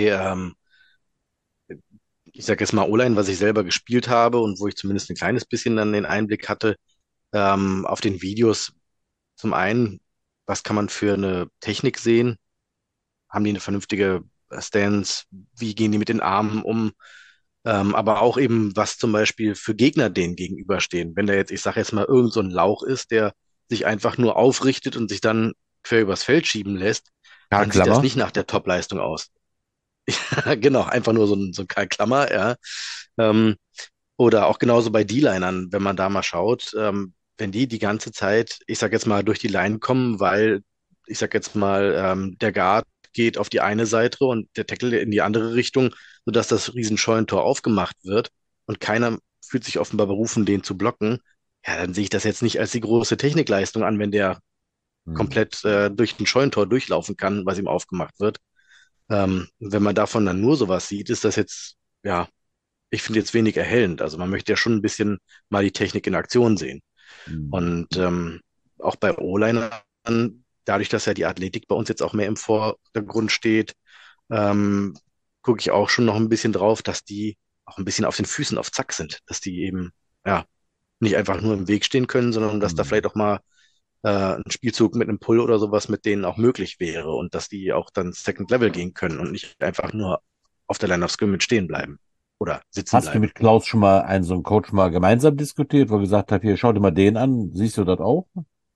ich sage jetzt mal O-Line, was ich selber gespielt habe und wo ich zumindest ein kleines bisschen dann den Einblick hatte, auf den Videos zum einen, was kann man für eine Technik sehen? Haben die eine vernünftige Stance? Wie gehen die mit den Armen um? Aber auch eben, was zum Beispiel für Gegner denen gegenüberstehen. Wenn da jetzt, ich sage jetzt mal, irgend so ein Lauch ist, der sich einfach nur aufrichtet und sich dann quer übers Feld schieben lässt, Karl dann sieht das Klammer? nicht nach der Top-Leistung aus. Genau, einfach nur so ein Karl Klammer, ja. Ähm, oder auch genauso bei D-Linern, wenn man da mal schaut, wenn die ganze Zeit, ich sag jetzt mal, durch die Line kommen, weil, ich sag jetzt mal, der Guard geht auf die eine Seite und der Tackle in die andere Richtung, sodass das Riesenscheunentor aufgemacht wird und keiner fühlt sich offenbar berufen, den zu blocken, ja, dann sehe ich das jetzt nicht als die große Technikleistung an, wenn der Hm. komplett durch ein Scheunentor durchlaufen kann, was ihm aufgemacht wird. Wenn man davon dann nur sowas sieht, ist das jetzt, ja, ich finde jetzt wenig erhellend. Also man möchte ja schon ein bisschen mal die Technik in Aktion sehen. Hm. Und auch bei O-Linern, dadurch, dass ja die Athletik bei uns jetzt auch mehr im Vordergrund steht, ähm, gucke ich auch schon noch ein bisschen drauf, dass die auch ein bisschen auf den Füßen auf Zack sind, dass die eben ja nicht einfach nur im Weg stehen können, sondern dass da Hm. vielleicht auch mal ein Spielzug mit einem Pull oder sowas mit denen auch möglich wäre und dass die auch dann Second Level gehen können und nicht einfach nur auf der Line of Scrimmage stehen bleiben oder sitzen Hast du bleiben. mit Klaus schon mal so einen Coach mal gemeinsam diskutiert, wo er gesagt hat, hier, schau dir mal den an, siehst du das auch?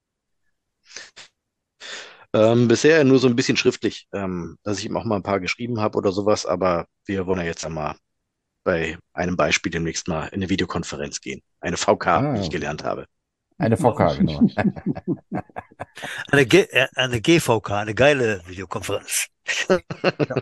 Bisher nur so ein bisschen schriftlich, dass ich ihm auch mal ein paar geschrieben habe oder sowas, aber wir wollen ja jetzt einmal bei einem Beispiel demnächst mal in eine Videokonferenz gehen. Eine VK, wie ich Ah, gelernt habe. eine VK, genau. Eine GVK, eine geile Videokonferenz. Ja,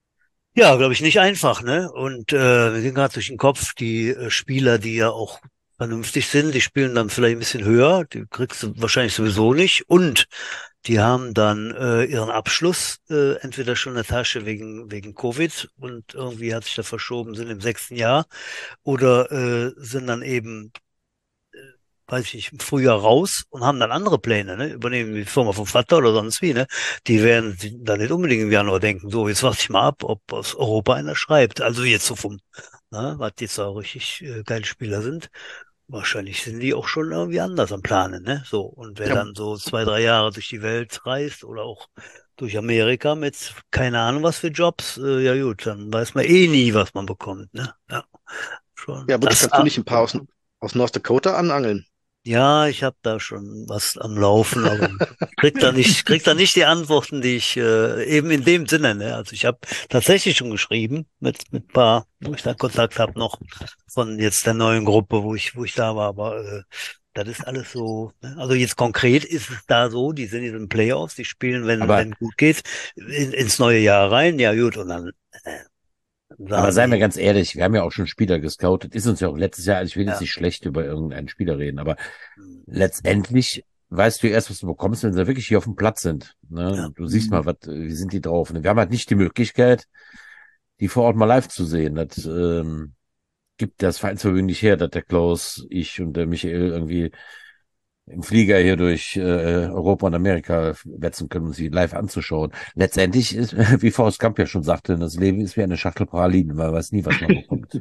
ja, glaube ich, nicht einfach, ne? Und mir ging gerade durch den Kopf die Spieler, die ja auch vernünftig sind. Die spielen dann vielleicht ein bisschen höher, die kriegst du wahrscheinlich sowieso nicht. Und die haben dann ihren Abschluss entweder schon in der Tasche wegen Covid und irgendwie hat sich das verschoben, sind im 6. Jahr oder sind dann eben, weiß ich nicht, im Frühjahr raus und haben dann andere Pläne, ne? Übernehmen die Firma vom Vater oder sonst wie, ne? Die werden dann nicht unbedingt im Januar denken, so, jetzt warte ich mal ab, ob aus Europa einer schreibt. Also jetzt so vom, ne, was jetzt auch richtig geile Spieler sind. Wahrscheinlich sind die auch schon irgendwie anders am Planen, ne? So. Und wer Ja, dann so 2, 3 Jahre durch die Welt reist oder auch durch Amerika mit keine Ahnung was für Jobs, ja gut, dann weiß man eh nie, was man bekommt, ne? Ja, schon. ja, Butch, kannst du nicht ein paar aus North Dakota anangeln? Ja, ich habe da schon was am Laufen, aber krieg da nicht die Antworten, die ich eben in dem Sinne, ne? Also ich habe tatsächlich schon geschrieben mit paar, wo ich da Kontakt habe noch von jetzt der neuen Gruppe, wo ich da war, aber das ist alles so, ne? Also jetzt konkret ist es da so, die sind in den Playoffs, die spielen, Aber, wenn gut geht, ins neue Jahr rein, ja gut, und dann aber sagen seien wir die, ganz ehrlich, wir haben ja auch schon Spieler gescoutet, ist uns ja auch letztes Jahr, also ich will jetzt ja, nicht schlecht über irgendeinen Spieler reden, aber hm, letztendlich weißt du erst, was du bekommst, wenn sie wirklich hier auf dem Platz sind. ja, Ne? Du siehst Mhm. mal, wie sind die drauf. Und wir haben halt nicht die Möglichkeit, die vor Ort mal live zu sehen. Das gibt das Vereinsvermögen nicht her, dass der Klaus, ich und der Michael irgendwie im Flieger hier durch Europa und Amerika wetzen können, um sie live anzuschauen. Letztendlich ist, wie Forrest Gump ja schon sagte, das Leben ist wie eine Schachtel Pralinen. Man weiß nie, was man bekommt.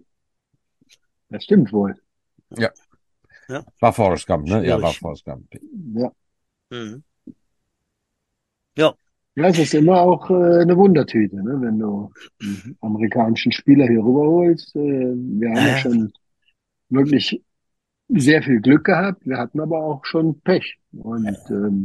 Das stimmt wohl. Ja, ja, war Forrest Gump, ne? Ja, war schwierig. Forrest Gump. Ja. Mhm. Ja, Ja, es ist immer auch eine Wundertüte, ne? Wenn du einen amerikanischen Spieler hier rüberholst. Wir haben ja ja, schon wirklich sehr viel Glück gehabt. Wir hatten aber auch schon Pech. Und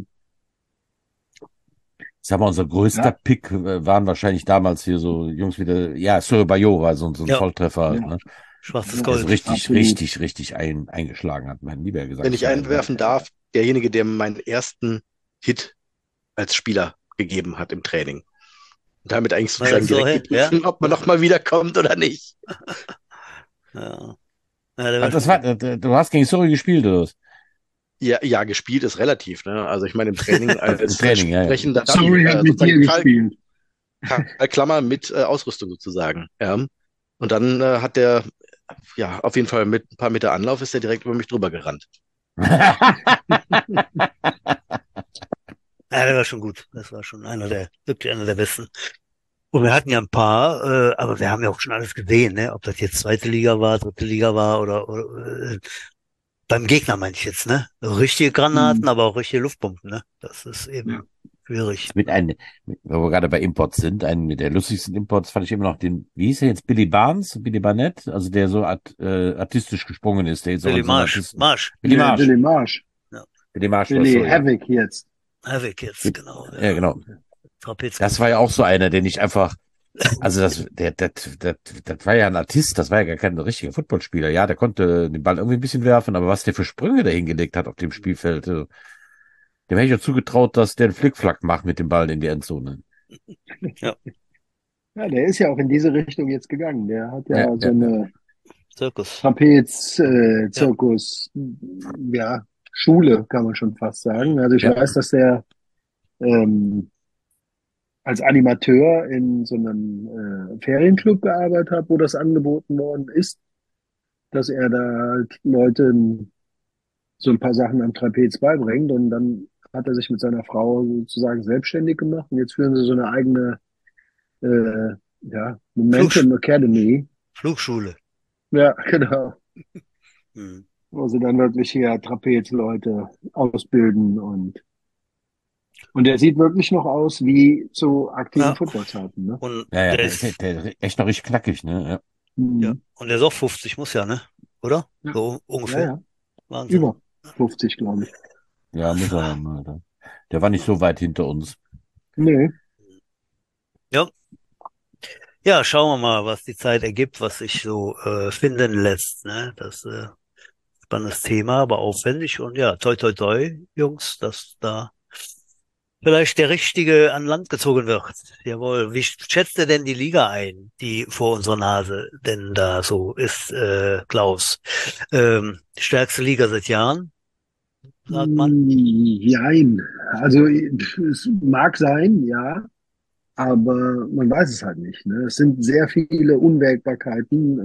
Ich sag mal, unser größter ja, Pick waren wahrscheinlich damals hier so Jungs wie der, ja, Sir Bayo war so ein ja, Volltreffer halt, ja, ne? schwarzes ja, Der so Gold. richtig, absolut. richtig, richtig eingeschlagen hat, mein lieber Wenn ich Gesangsverein, ne? einwerfen darf, derjenige, der meinen ersten Hit als Spieler gegeben hat im Training. Und damit eigentlich War sozusagen das so, direkt hä? Ja? geprüft, ob man nochmal wiederkommt oder nicht. Ja. Ja, der Ah, war schon gut. du hast gegen Surrey gespielt, oder was? Ja, ja, gespielt ist relativ, ne? Also ich meine, im Training Also im als Training, ja, ja. sprechender Dummy, Sorry, hat mit sozusagen dir gespielt. Karl Klammer mit Ausrüstung sozusagen. Ja. Und dann hat der, ja, auf jeden Fall mit ein paar Meter Anlauf ist er direkt über mich drüber gerannt. Ja, der war schon gut. Das war schon wirklich einer der besten. Und wir hatten ja ein paar, aber wir haben ja auch schon alles gesehen, ne? Ob das jetzt zweite Liga war, dritte Liga war oder beim Gegner meine ich jetzt, ne? Richtige Mhm. Granaten, aber auch richtige Luftpumpen, ne? Das ist Ja. eben schwierig. Mit einem, wo wir gerade bei Imports sind, einen der lustigsten Imports fand ich immer noch den, wie hieß er jetzt, Billy Barnett, also der so artistisch gesprungen ist, der jetzt auch Billy in so einem Marsh, Artisten. Marsh. Billy Nee, Marsh. Billy Marsh. Ja, Billy Marsh war Billy so, ja. Havoc jetzt. Havoc jetzt, genau. Ja, Ja. genau. Das war Trapezkünstler. ja auch so einer, der nicht einfach, also das war ja ein Artist, das war ja gar kein richtiger Footballspieler. Ja, der konnte den Ball irgendwie ein bisschen werfen, aber was der für Sprünge da hingelegt hat auf dem Spielfeld, dem hätte ich ja zugetraut, dass der einen Flickflack macht mit dem Ball in die Endzone. Ja, Ja, der ist ja auch in diese Richtung jetzt gegangen. Der hat Ja, ja so ja, ja. eine Zirkus. Trapez, Ja, Zirkus, ja, Schule, kann man schon fast sagen. Also ich Ja. weiß, dass der ähm, als Animateur in so einem Ferienclub gearbeitet hat, wo das angeboten worden ist, dass er da halt Leuten so ein paar Sachen am Trapez beibringt. Und dann hat er sich mit seiner Frau sozusagen selbstständig gemacht. Und jetzt führen sie so eine eigene ja, Flugsch Momentum Academy. Flugschule. Ja, genau. Hm. Wo sie dann wirklich hier Trapezleute ausbilden und der sieht wirklich noch aus wie zu aktiven Ja, Footballzeiten, ne? und Ja, ja, der der ist echt noch richtig knackig, ne? Ja, ja, Mhm. und der ist auch 50, muss ja, ne? Oder? Ja, So ja, ungefähr. ja. Wahnsinn. Über 50, glaube ich. ja, muss er haben, Alter. Der war nicht so weit hinter uns. Nee. Ja, ja, schauen wir mal, was die Zeit ergibt, was sich so finden lässt, ne? Das spannendes Thema, aber aufwendig und ja, toi toi toi, Jungs, dass da vielleicht der Richtige an Land gezogen wird. Jawohl. Wie schätzt ihr denn die Liga ein, die vor unserer Nase denn da so ist, Klaus? Stärkste Liga seit Jahren, sagt man. Jein. Also es mag sein, ja, aber man weiß es halt nicht. Ne? Es sind sehr viele Unwägbarkeiten.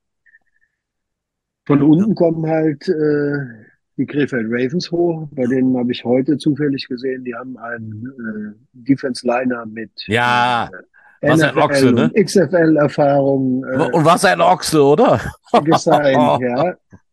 Von Ja. unten kommen halt die Krefeld Ravens hoch. Bei denen habe ich heute zufällig gesehen, die haben einen Defense Liner mit Ja, was ein Ochse, NFL ne? und XFL-Erfahrung Und was ein Ochse, oder? gesigned, ja.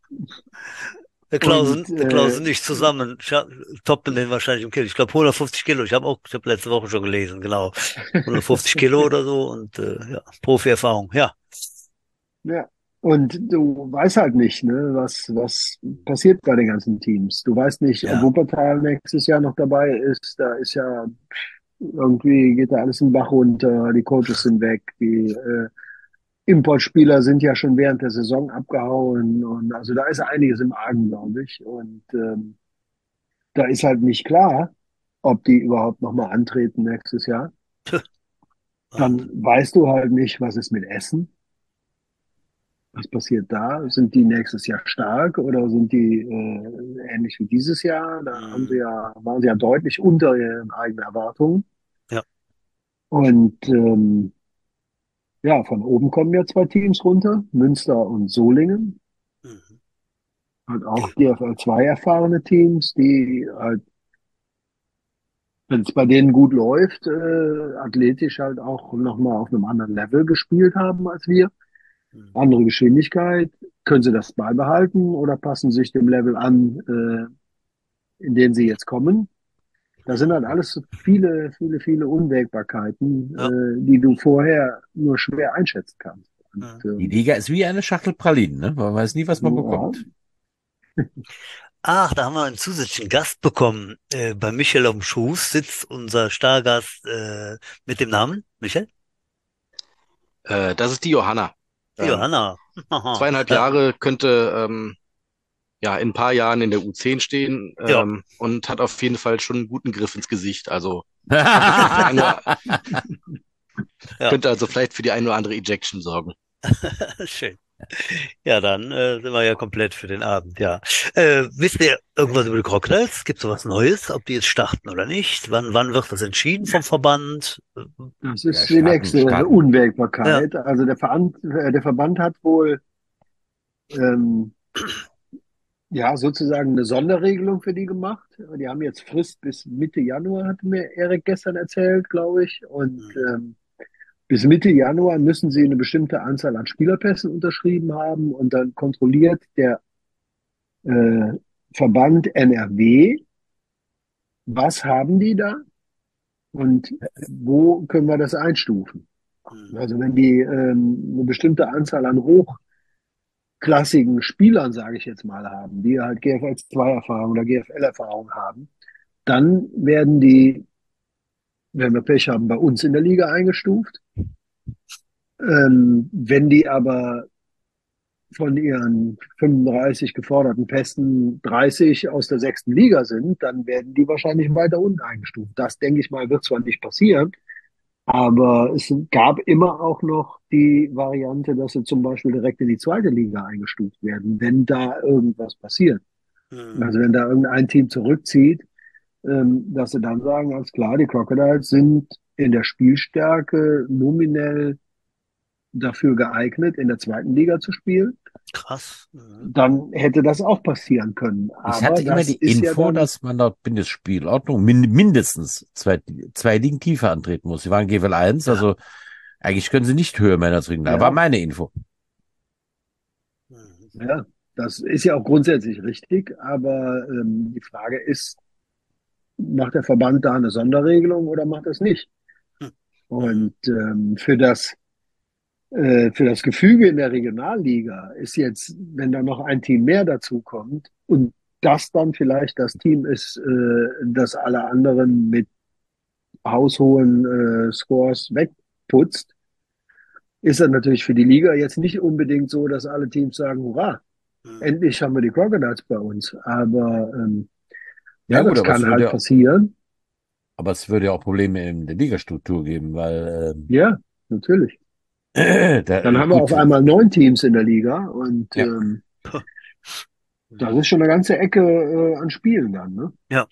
Und Der Klaus sind nicht zusammen. Toppen den wahrscheinlich im Kilo. Ich glaube 150 Kilo. Ich habe letzte Woche schon gelesen, genau. 150 Kilo oder so und ja, Profi-Erfahrung. Ja. ja, und du weißt halt nicht, ne, was passiert bei den ganzen Teams. Du weißt nicht, ob Ja. Wuppertal nächstes Jahr noch dabei ist. Da ist ja irgendwie geht da alles in den Bach runter, die Coaches sind weg, die Importspieler sind ja schon während der Saison abgehauen und also da ist einiges im Argen, glaube ich. Und da ist halt nicht klar, ob die überhaupt nochmal antreten nächstes Jahr. Dann Wahnsinn. weißt du halt nicht, was ist mit Essen. Was passiert da? Sind die nächstes Jahr stark oder sind die ähnlich wie dieses Jahr? Hm. Waren sie ja deutlich unter ihren eigenen Erwartungen. Ja. Und ja, von oben kommen ja zwei Teams runter, Münster und Solingen. Mhm. Halt auch GFL 2 erfahrene Teams, die halt, wenn es bei denen gut läuft, athletisch halt auch nochmal auf einem anderen Level gespielt haben als wir. Mhm. Andere Geschwindigkeit. Können sie das beibehalten oder passen sich dem Level an, in den sie jetzt kommen? Da sind Mhm. halt alles so viele Unwägbarkeiten, Ja. die du vorher nur schwer einschätzen kannst. Und, Mhm. Die Liga ist wie eine Schachtel Pralinen, ne? Man weiß nie, was man ja, bekommt. Ach, da haben wir einen zusätzlichen Gast bekommen. Bei Michael am Schoß sitzt unser Stargast mit dem Namen Michael? Das ist die Johanna. Ähm, Johanna. Haha. 2,5 Jahre könnte ja in ein paar Jahren in der U10 stehen Ja, und hat auf jeden Fall schon einen guten Griff ins Gesicht. Also könnte vielleicht ja, könnte also vielleicht für die eine oder andere Ejection sorgen. schön. Ja, dann sind wir ja komplett für den Abend, ja. Wisst ihr irgendwas über die Crocodiles? Gibt es was Neues, ob die jetzt starten oder nicht? Wann wird das entschieden vom Verband? das Ja, ist die starten, nächste starten. Ja. Unwägbarkeit. Also der Verband hat wohl ähm, ja sozusagen eine Sonderregelung für die gemacht. Die haben jetzt Frist bis Mitte Januar, hat mir Erik gestern erzählt, glaube ich. Und Hm, bis Mitte Januar müssen sie eine bestimmte Anzahl an Spielerpässen unterschrieben haben und dann kontrolliert der äh, Verband NRW, was haben die da und wo können wir das einstufen. hm, Also wenn die eine bestimmte Anzahl an hochklassigen Spielern, sage ich jetzt mal, haben, die halt GFL 2 Erfahrung oder GFL Erfahrung haben, dann werden die, wenn wir Pech haben, bei uns in der Liga eingestuft. Wenn die aber von ihren 35 geforderten Pässen 30 aus der sechsten Liga sind, dann werden die wahrscheinlich weiter unten eingestuft. Das, denke ich mal, wird zwar nicht passieren, aber es gab immer auch noch die Variante, dass sie zum Beispiel direkt in die zweite Liga eingestuft werden, wenn da irgendwas passiert. hm, Also wenn da irgendein Team zurückzieht, dass sie dann sagen, alles klar, die Crocodiles sind in der Spielstärke nominell dafür geeignet, in der zweiten Liga zu spielen, krass. Hm, dann hätte das auch passieren können. Ich Aber hatte immer das die ist ja Info, dann, dass man laut Bundesspielordnung mindestens zwei Ligen tiefer antreten muss. Sie waren GFL 1, ja. also eigentlich können sie nicht höher Männer trinken. Da war ja, meine Info. Hm, ja, das ist ja auch grundsätzlich richtig. Aber die Frage ist, macht der Verband da eine Sonderregelung oder macht es nicht? hm, hm, Und für das Gefüge in der Regionalliga ist jetzt, wenn da noch ein Team mehr dazu kommt und das dann vielleicht das Team ist, das alle anderen mit haushohen Scores wegputzt, ist das natürlich für die Liga jetzt nicht unbedingt so, dass alle Teams sagen, hurra, hm. endlich haben wir die Crocodiles bei uns. Aber Ja ja, gut, das aber es kann wird halt ja, passieren. Aber es würde ja auch Probleme in der Ligastruktur geben, weil Ja, natürlich. Dann haben wir gut, auf einmal 9 Teams in der Liga und ja, Puh. das ist schon eine ganze Ecke an Spielen dann, ne? Ja.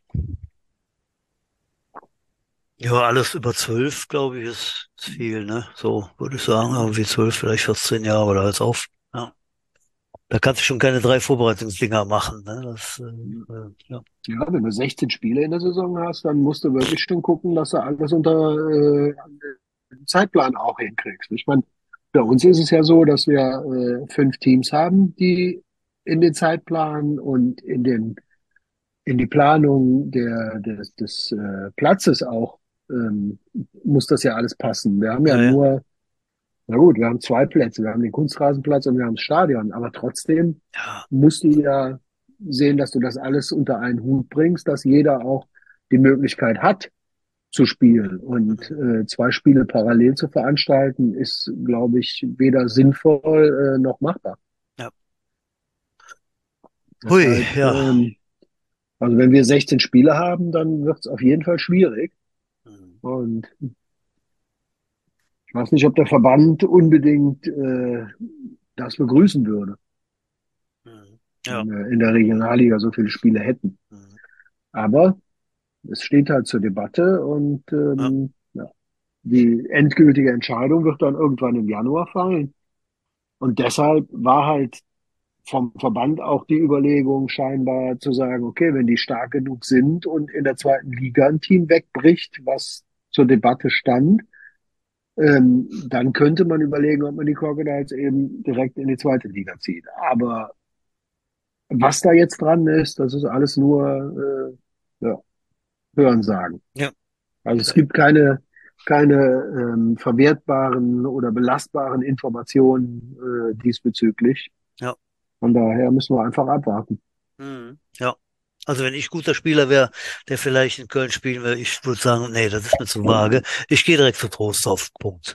Ja, alles über 12, glaube ich, ist viel, ne? So würde ich sagen, irgendwie 12, vielleicht 14 Jahre oder als auf. Ja. Da kannst du schon keine 3 Vorbereitungsdinger machen, ne? Ja. Ja, wenn du 16 Spiele in der Saison hast, dann musst du wirklich schon gucken, dass du alles unter Zeitplan auch hinkriegst. Ich meine, bei uns ist es ja so, dass wir 5 Teams haben, die in den Zeitplan und in die Planung des Platzes auch muss das ja alles passen. Wir haben ja Ja, ja. nur, na gut, wir haben 2 Plätze, wir haben den Kunstrasenplatz und wir haben das Stadion, aber trotzdem Ja. musst du ja sehen, dass du das alles unter einen Hut bringst, dass jeder auch die Möglichkeit hat zu spielen. Und Mhm. 2 Spiele parallel zu veranstalten, ist, glaube ich, weder sinnvoll noch machbar. Ja. Hui, Deshalb, ja. also wenn wir 16 Spiele haben, dann wird es auf jeden Fall schwierig. Mhm. Und ich weiß nicht, ob der Verband unbedingt das begrüßen würde, Mhm. Ja. wenn wir in der Regionalliga so viele Spiele hätten. Mhm. Aber es steht halt zur Debatte und Ja. ja, die endgültige Entscheidung wird dann irgendwann im Januar fallen. Und deshalb war halt vom Verband auch die Überlegung scheinbar zu sagen, okay, wenn die stark genug sind und in der zweiten Liga ein Team wegbricht, was zur Debatte stand, dann könnte man überlegen, ob man die Crocodiles eben direkt in die zweite Liga zieht. Aber was da jetzt dran ist, das ist alles nur ja, Hörensagen. Ja. Also es gibt keine verwertbaren oder belastbaren Informationen diesbezüglich. Ja. Von daher müssen wir einfach abwarten. Mhm. Ja. Also wenn ich guter Spieler wäre, der vielleicht in Köln spielen will, ich würde sagen, nee, das ist mir zu vage. Ich gehe direkt zu Trostorf. Punkt.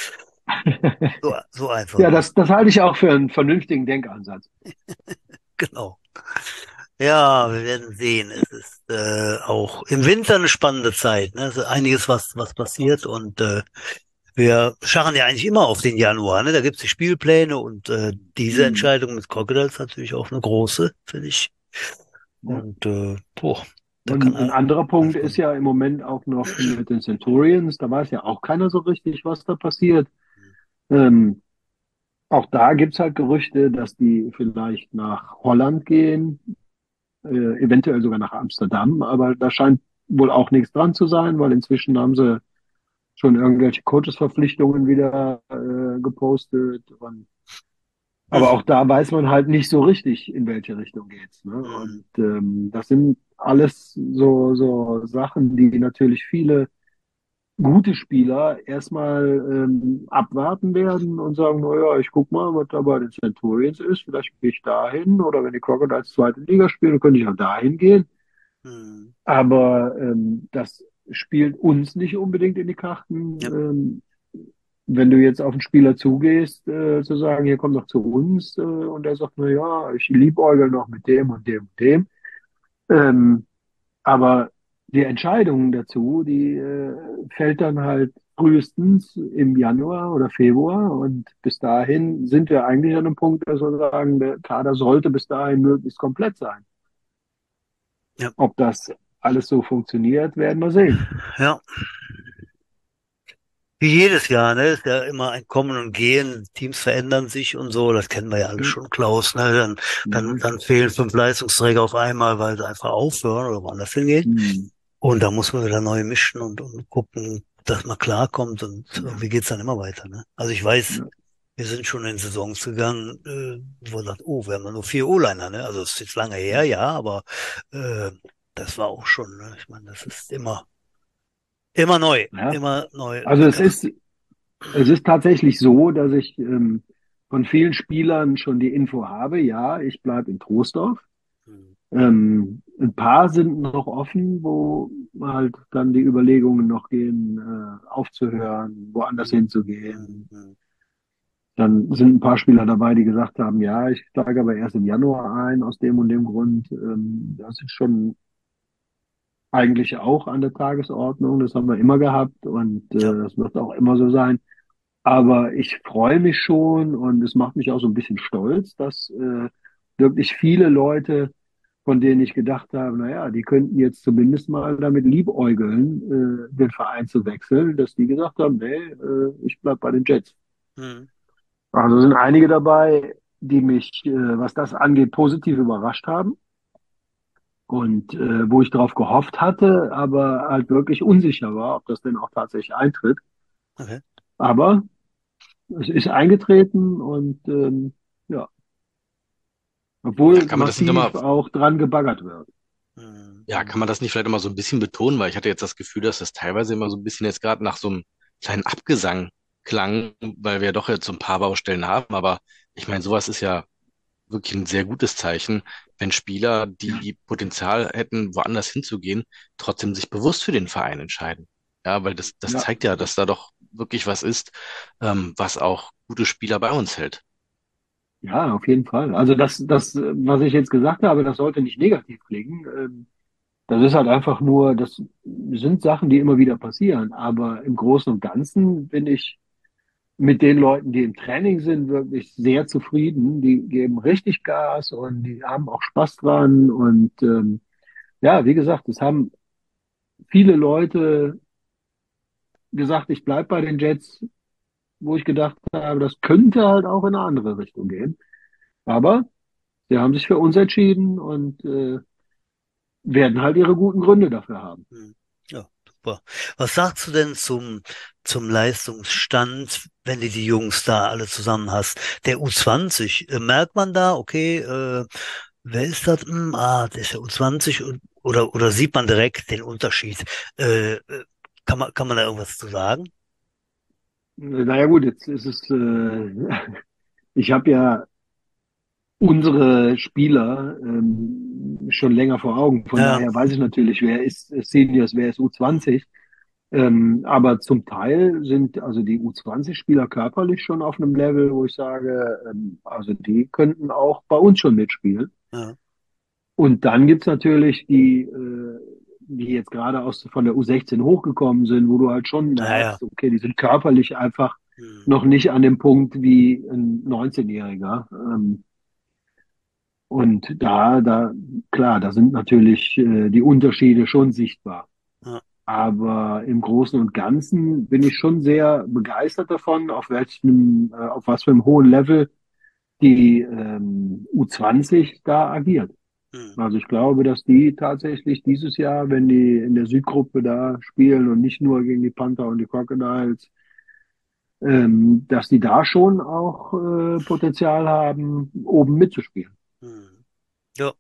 So einfach Ja, ist es. das halte ich auch für einen vernünftigen Denkansatz. Genau. Ja, wir werden sehen. Es ist auch im Winter eine spannende Zeit. Ne? Es ist einiges, was passiert und wir scharren ja eigentlich immer auf den Januar. Ne? Da gibt's die Spielpläne und diese Hm. Entscheidung mit Crocodiles ist natürlich auch eine große, finde ich. Ja. Und boah, da kann Und ein anderer Punkt alles ist kommen. ja im Moment auch noch mit den Centurions. Da weiß ja auch keiner so richtig, was da passiert. Ähm, Auch da gibt's halt Gerüchte, dass die vielleicht nach Holland gehen, eventuell sogar nach Amsterdam. Aber da scheint wohl auch nichts dran zu sein, weil inzwischen haben sie schon irgendwelche Coaches-Verpflichtungen wieder gepostet. Aber Mhm. auch da weiß man halt nicht so richtig, in welche Richtung geht's. Ne? Mhm. Und das sind alles so Sachen, die natürlich viele gute Spieler erstmal abwarten werden und sagen, naja, ich guck mal, was da bei den Centurions ist, vielleicht gehe ich dahin oder wenn die Crocodiles zweite Liga spielen, dann könnte ich auch dahin gehen. Mhm. Aber das spielt uns nicht unbedingt in die Karten. Ja. Wenn du jetzt auf einen Spieler zugehst, zu sagen, hier komm doch zu uns, und er sagt, na ja, ich liebäugel noch mit dem und dem und dem. Ähm, aber die Entscheidung dazu, die fällt dann halt frühestens im Januar oder Februar. Und bis dahin sind wir eigentlich an einem Punkt, dass wir sagen, der Kader sollte bis dahin möglichst komplett sein. Ja. Ob das alles so funktioniert, werden wir sehen. Ja. Wie jedes Jahr, ne? Ist ja immer ein Kommen und Gehen, Teams verändern sich und so, das kennen wir ja alle Ja, schon, Klaus, ne? ja. Dann fehlen 5 Leistungsträger auf einmal, weil sie einfach aufhören oder woanders hingehen. Hm. Und da muss man wieder neu mischen und gucken, dass man klarkommt und Ja, irgendwie geht's dann immer weiter, ne? Also ich weiß, ja, wir sind schon in Saisons gegangen, wo man sagt, oh, wir haben ja nur 4 O-Liner, ne? Also es ist jetzt lange her, ja, aber äh, das war auch schon, ne? Ich meine, das ist ja. immer neu. Also es ist tatsächlich so, dass ich von vielen Spielern schon die Info habe, ja, ich bleibe in Troisdorf. Hm, Ein paar sind noch offen, wo halt dann die Überlegungen noch gehen, aufzuhören, woanders hm, hm, hinzugehen. hm. Dann sind ein paar Spieler dabei, die gesagt haben, ja, ich steige aber erst im Januar ein, aus dem und dem Grund. Das ist schon eigentlich auch an der Tagesordnung. Das haben wir immer gehabt und Ja. das wird auch immer so sein. Aber ich freue mich schon und es macht mich auch so ein bisschen stolz, dass wirklich viele Leute, von denen ich gedacht habe, naja, die könnten jetzt zumindest mal damit liebäugeln, den Verein zu wechseln, dass die gesagt haben, nee, ich bleib bei den Jets. Mhm. Also sind einige dabei, die mich, was das angeht, positiv überrascht haben und wo ich darauf gehofft hatte, aber halt wirklich unsicher war, ob das denn auch tatsächlich eintritt. Okay. Aber es ist eingetreten und ja, Ja, obwohl kann man das nicht nochmal, massiv auch dran gebaggert wird. Mhm. ja, kann man das nicht vielleicht immer so ein bisschen betonen, weil ich hatte jetzt das Gefühl, dass das teilweise immer so ein bisschen jetzt gerade nach so einem kleinen Abgesang klang, weil wir doch jetzt so ein paar Baustellen haben. Aber ich meine, sowas ist ja wirklich ein sehr gutes Zeichen, wenn Spieler, die Potenzial hätten, woanders hinzugehen, trotzdem sich bewusst für den Verein entscheiden. Ja, weil das Ja, zeigt ja, dass da doch wirklich was ist, was auch gute Spieler bei uns hält. ja, auf jeden Fall. Also was ich jetzt gesagt habe, das sollte nicht negativ klingen. Das ist halt einfach nur, das sind Sachen, die immer wieder passieren. Aber im Großen und Ganzen bin ich mit den Leuten, die im Training sind, wirklich sehr zufrieden. Die geben richtig Gas und die haben auch Spaß dran. Und ja, wie gesagt, es haben viele Leute gesagt, ich bleib bei den Jets, wo ich gedacht habe, das könnte halt auch in eine andere Richtung gehen. Aber sie haben sich für uns entschieden und werden halt ihre guten Gründe dafür haben. Mhm. Ja, super. Was sagst du denn zum Leistungsstand, wenn du die Jungs da alle zusammen hast? Der U20, merkt man da, okay, wer ist das? Der ist der U20 oder sieht man direkt den Unterschied? Kann man da irgendwas zu sagen? Naja gut, jetzt ist es, ich habe ja unsere Spieler schon länger vor Augen. Von Ja, daher weiß ich natürlich, wer ist Seniors, wer ist U20. Aber zum Teil sind also die U20-Spieler körperlich schon auf einem Level, wo ich sage, also die könnten auch bei uns schon mitspielen. ja, Und dann gibt's natürlich die jetzt gerade von der U16 hochgekommen sind, wo du halt schon ja, ja. merkst, okay, die sind körperlich einfach Hm, noch nicht an dem Punkt wie ein 19-Jähriger. Und klar, da sind natürlich die Unterschiede schon sichtbar. ja, Aber im Großen und Ganzen bin ich schon sehr begeistert davon, auf was für einem hohen Level die U20 da agiert. hm, Also ich glaube, dass die tatsächlich dieses Jahr, wenn die in der Südgruppe da spielen und nicht nur gegen die Panther und die Crocodiles, dass die da schon auch Potenzial haben, oben mitzuspielen. hm. Ja.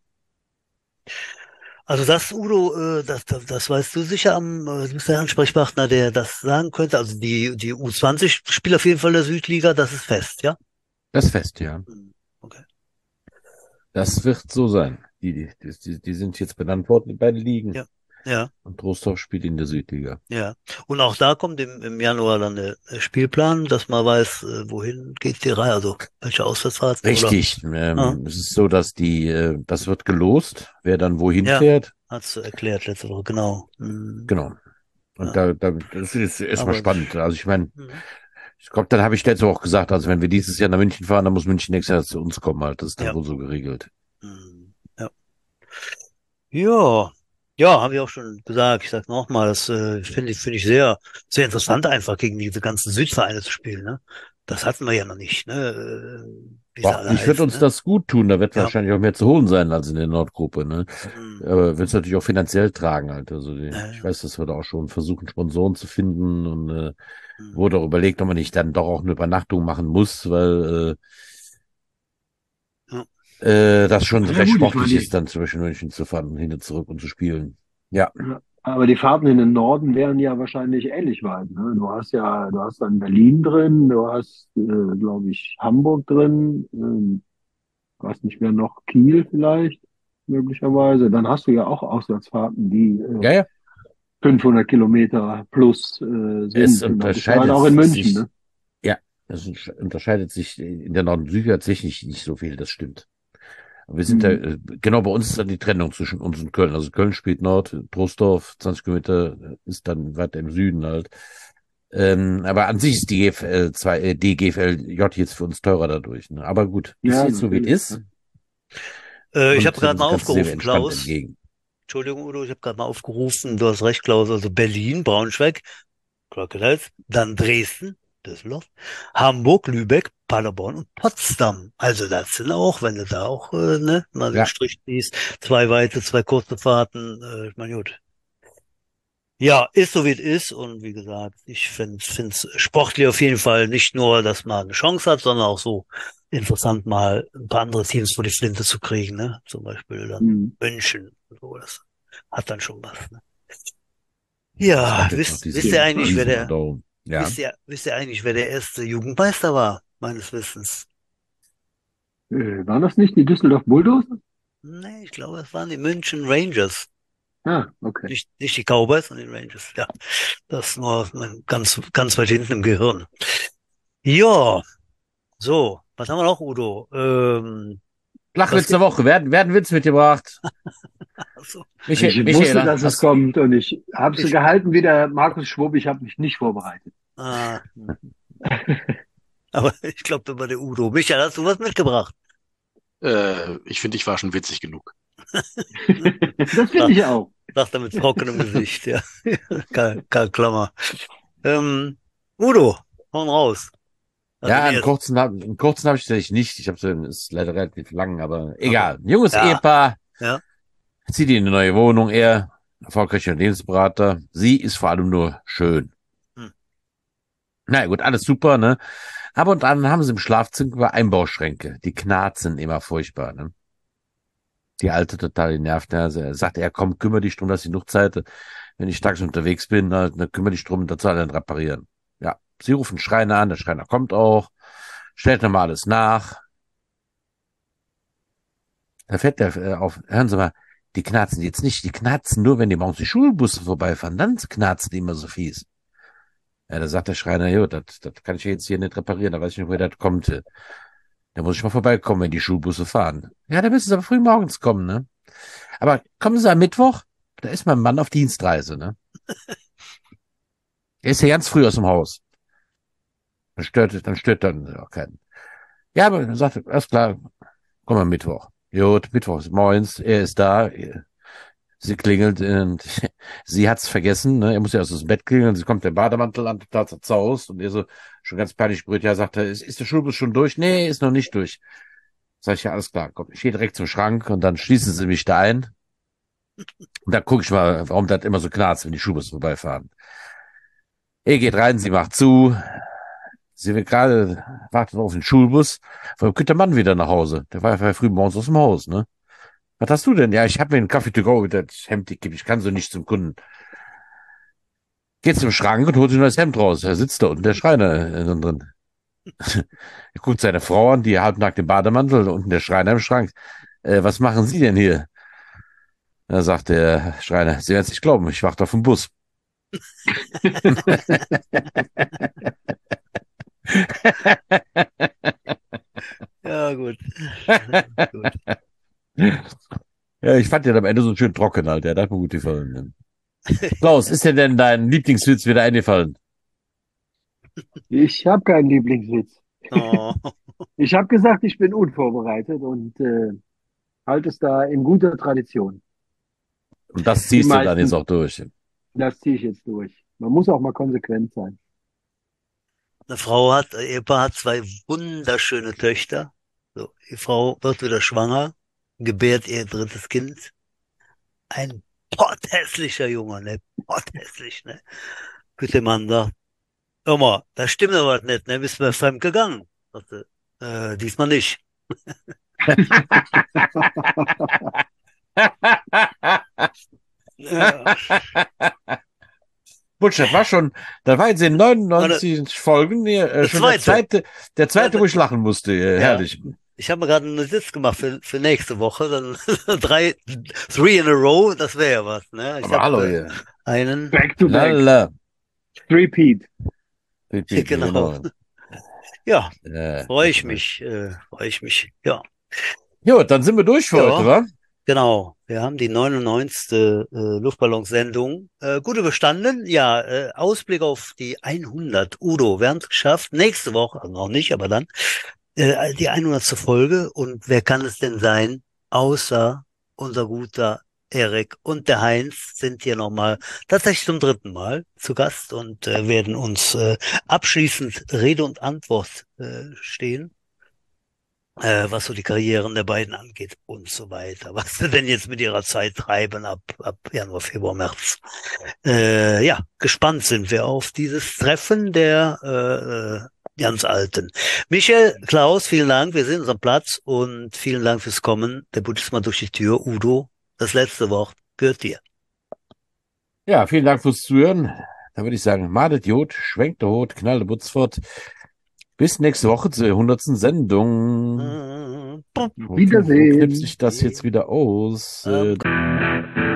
Also das, Udo, das weißt du sicher du bist der Ansprechpartner, der das sagen könnte. Also die U20 spielt auf jeden Fall in der Südliga, das ist fest, ja? Das ist fest, ja. Hm, okay. Das wird so sein. Die sind jetzt benannt worden in beiden Ligen. Ja, ja, Und Trostorf spielt in der Südliga. ja. Und auch da kommt im Januar dann der Spielplan, dass man weiß, wohin geht die Reihe, also welche Auswärtsfahrten oder. Richtig. Ah, Es ist so, dass das wird gelost, wer dann wohin ja, fährt. hast du erklärt letzte Woche, genau. Hm, Genau. Und ja, das ist erstmal aber spannend. Also ich meine, hm, ich glaube, dann habe ich letzte Woche auch gesagt, also wenn wir dieses Jahr nach München fahren, dann muss München nächstes Jahr zu uns kommen halt. Das ist dann ja. wohl so geregelt. Ja. Ja, ja, habe ich auch schon gesagt. Ich sag nochmal, das finde ich sehr, sehr interessant, einfach gegen diese ganzen Südvereine zu spielen. Ne? Das hatten wir ja noch nicht, ne? Wie sie Boah, alle ich würde heißen, uns ne? das gut tun. Da wird Ja. wahrscheinlich auch mehr zu holen sein als in der Nordgruppe, ne? Hm, Aber wird es natürlich auch finanziell tragen halt. Also ich äh, weiß, dass wir da auch schon versuchen, Sponsoren zu finden und hm. wurde auch überlegt, ob man nicht dann doch auch eine Übernachtung machen muss, weil Ja. das schon Ja recht gut, ich meine, sportlich ist, dann zwischen München zu fahren und hin und zurück und zu spielen. Ja, aber die Fahrten in den Norden wären ja wahrscheinlich ähnlich weit. Ne? Du hast dann Berlin drin, du hast, glaube ich, Hamburg drin, weiß nicht mehr noch Kiel vielleicht, möglicherweise. Dann hast du ja auch Auswärtsfahrten, die ja, ja. 500 Kilometer plus Es sind. Und dann bist du halt unterscheidet auch in München, sich, ne? ja, unterscheidet sich in der Nord- und Süd tatsächlich nicht so viel, das stimmt. Wir sind da, genau bei uns ist dann die Trennung zwischen uns und Köln. Also Köln spielt Nord, Troisdorf, 20 Kilometer ist dann weiter im Süden halt. Aber an sich ist die die GFLJ jetzt für uns teurer dadurch. Ne? Aber gut, ist Ja, jetzt so wie es natürlich. ist. Ich Und habe gerade mal das Ganze sehen wir aufgerufen, entspannt Klaus. entgegen. Entschuldigung, Udo, ich habe gerade mal aufgerufen. Du hast recht, Klaus. Also Berlin, Braunschweig, Crocodiles, dann Dresden, Düsseldorf, Hamburg, Lübeck, Paderborn und Potsdam. Also das sind auch, wenn du da auch mal den Ja, Strich liest, 2 weite, 2 kurze Fahrten. Ich meine, gut. Ja, ist so wie es ist. Und wie gesagt, ich find's sportlich auf jeden Fall nicht nur, dass man eine Chance hat, sondern auch so interessant mal ein paar andere Teams vor die Flinte zu kriegen, ne? Zum Beispiel dann Mhm. München und so. Das hat dann schon was, ne? es Ja, gab jetzt noch wisst ihr diese eigentlich, Riesenverdauung. Ja. wisst ihr eigentlich, wer der erste Jugendmeister war, meines Wissens? Waren das nicht die Düsseldorf Bulldozer? Nee, ich glaube, es waren die München Rangers. Ah, okay. Nicht die Cowboys, sondern die Rangers. Ja, das nur ganz weit hinten im Gehirn. Ja, so, was haben wir noch, Udo? Was Flachwitz der gibt's? Woche. Werden Witz mitgebracht. Also, Ich wusste, Michaela, dass es kommt und ich habe sie ich, gehalten wie der Markus Schwupp. Ich habe mich nicht vorbereitet. ah, aber ich glaube, über der Udo. Michael, hast du was mitgebracht? Ich finde, ich war schon witzig genug. Das finde Sag, ich auch. sagt er mit trockenem Gesicht, ja. Karl Klammer. Ähm, Udo, hauen raus. Was ja, denn jetzt? einen kurzen habe ich tatsächlich nicht. Ich habe so, ist leider relativ lang, aber Okay. egal. Ein junges Ja, Ehepaar ja. zieht in eine neue Wohnung. Er, erfolgreicher Lebensberater. Sie ist vor allem nur schön. Hm. Na ja, gut, alles super, ne? Aber und dann haben sie im Schlafzimmer Einbauschränke. Die knarzen immer furchtbar, ne? Die Alte total genervt. Ne? Also er sagt, er komm, kümmere dich drum, dass ich genug Zeit, wenn ich tags unterwegs bin, dann kümmere dich drum, dazu alle reparieren. Ja, sie rufen den Schreiner an, der Schreiner kommt auch, stellt nochmal alles nach. Da fährt der auf, hören Sie mal, die knarzen jetzt nicht, die knarzen nur, wenn die morgens die Schulbusse vorbeifahren, dann knarzen die immer so fies. Ja, da sagt der Schreiner, jo, das kann ich jetzt hier nicht reparieren, da weiß ich nicht, woher das kommt. Da muss ich mal vorbeikommen, wenn die Schulbusse fahren. Ja, da müssen Sie aber früh morgens kommen, ne? Aber kommen Sie am Mittwoch, da ist mein Mann auf Dienstreise, ne? Er ist ja ganz früh aus dem Haus. Dann stört dann auch keinen. Ja, aber dann sagt er, alles klar, komm am Mittwoch. Gut, Mittwoch ist morgens, er ist da, sie klingelt und sie hat's vergessen, ne? Er muss ja aus dem Bett klingeln, sie kommt der Bademantel an, total zerzaust und er so schon ganz peinlich berührt, ja, sagt er, ist der Schulbus schon durch? Nee, ist noch nicht durch. Sag ich, ja, alles klar, komm, ich gehe direkt zum Schrank und dann schließen sie mich da ein und dann gucke ich mal, warum das immer so knarzt, wenn die Schulbusse vorbeifahren. Er geht rein, sie macht zu, sie wird gerade, wartet auf den Schulbus, warum kommt der Mann wieder nach Hause? Der war ja früh morgens aus dem Haus, ne? Was hast du denn? Ja, ich habe mir einen Kaffee to go mit das Hemd gekippt. Ich kann so nicht zum Kunden. Geht zum Schrank und holt sich ein neues Hemd raus. Er sitzt da unten, der Schreiner drin. Er guckt seine Frau an, die halbnackt im Bademantel, unten der Schreiner im Schrank. Was machen Sie denn hier? Da sagt der Schreiner, Sie werden es nicht glauben, ich warte auf den Bus. Ja, gut. Gut. Ja, ich fand den am Ende so schön trocken, halt. Der hat mir gut gefallen. Ne? Klaus, ist dir denn dein Lieblingswitz wieder eingefallen? Ich habe keinen Lieblingswitz. Oh, Ich habe gesagt, ich bin unvorbereitet und halte es da in guter Tradition. Und das Die ziehst du dann jetzt meisten, auch durch. das ziehe ich jetzt durch. Man muss auch mal konsequent sein. ein Ehepaar hat 2 wunderschöne Töchter. So, die Frau wird wieder schwanger, gebärt ihr 3. Kind. Ein potthässlicher Junge, ne? Potthässlich, ne? Bis der Mann sagt, hör mal, da stimmt aber was nicht, ne? Bist du mir fremd gegangen? Sagte, diesmal nicht. Ja. Butch, das war jetzt in Warte, 99 Folgen der schon zweite. der zweite, wo ich lachen musste. Ja. Herrlich. Ich habe mir gerade einen Notiz gemacht für nächste Woche. Dann 3 in a row, das wäre ja was, ne? Ich Aber hallo habe hier. einen, Back to back. Lala. Repeat. genau. Genau. Ja, Äh, freue ich mich, freue ich mich. Ja. Jo, dann sind wir durch für Ja. heute, wa? Genau, wir haben die 99. Luftballonsendung gut überstanden. Ja, Ausblick auf die 100. Udo, wir haben es geschafft. Nächste Woche, also noch nicht, aber dann die 100. Folge. Und wer kann es denn sein, außer unser guter Erik und der Heinz sind hier nochmal tatsächlich zum 3. Mal zu Gast und werden uns abschließend Rede und Antwort stehen, was so die Karrieren der beiden angeht und so weiter. Was sie denn jetzt mit ihrer Zeit treiben ab Januar, Februar, März. Ja, gespannt sind wir auf dieses Treffen der ganz Alten. Michael, Klaus, vielen Dank. Wir sind uns am Platz und vielen Dank fürs Kommen. Der Buddhist mal durch die Tür. Udo, das letzte Wort gehört dir. Ja, vielen Dank fürs Zuhören. Dann würde ich sagen, madet Jod, schwenkt der Hut, knallt der Butzfort. Bis nächste Woche zur 100. Sendung. Auf Wo knipse Wiedersehen. ich das jetzt wieder aus?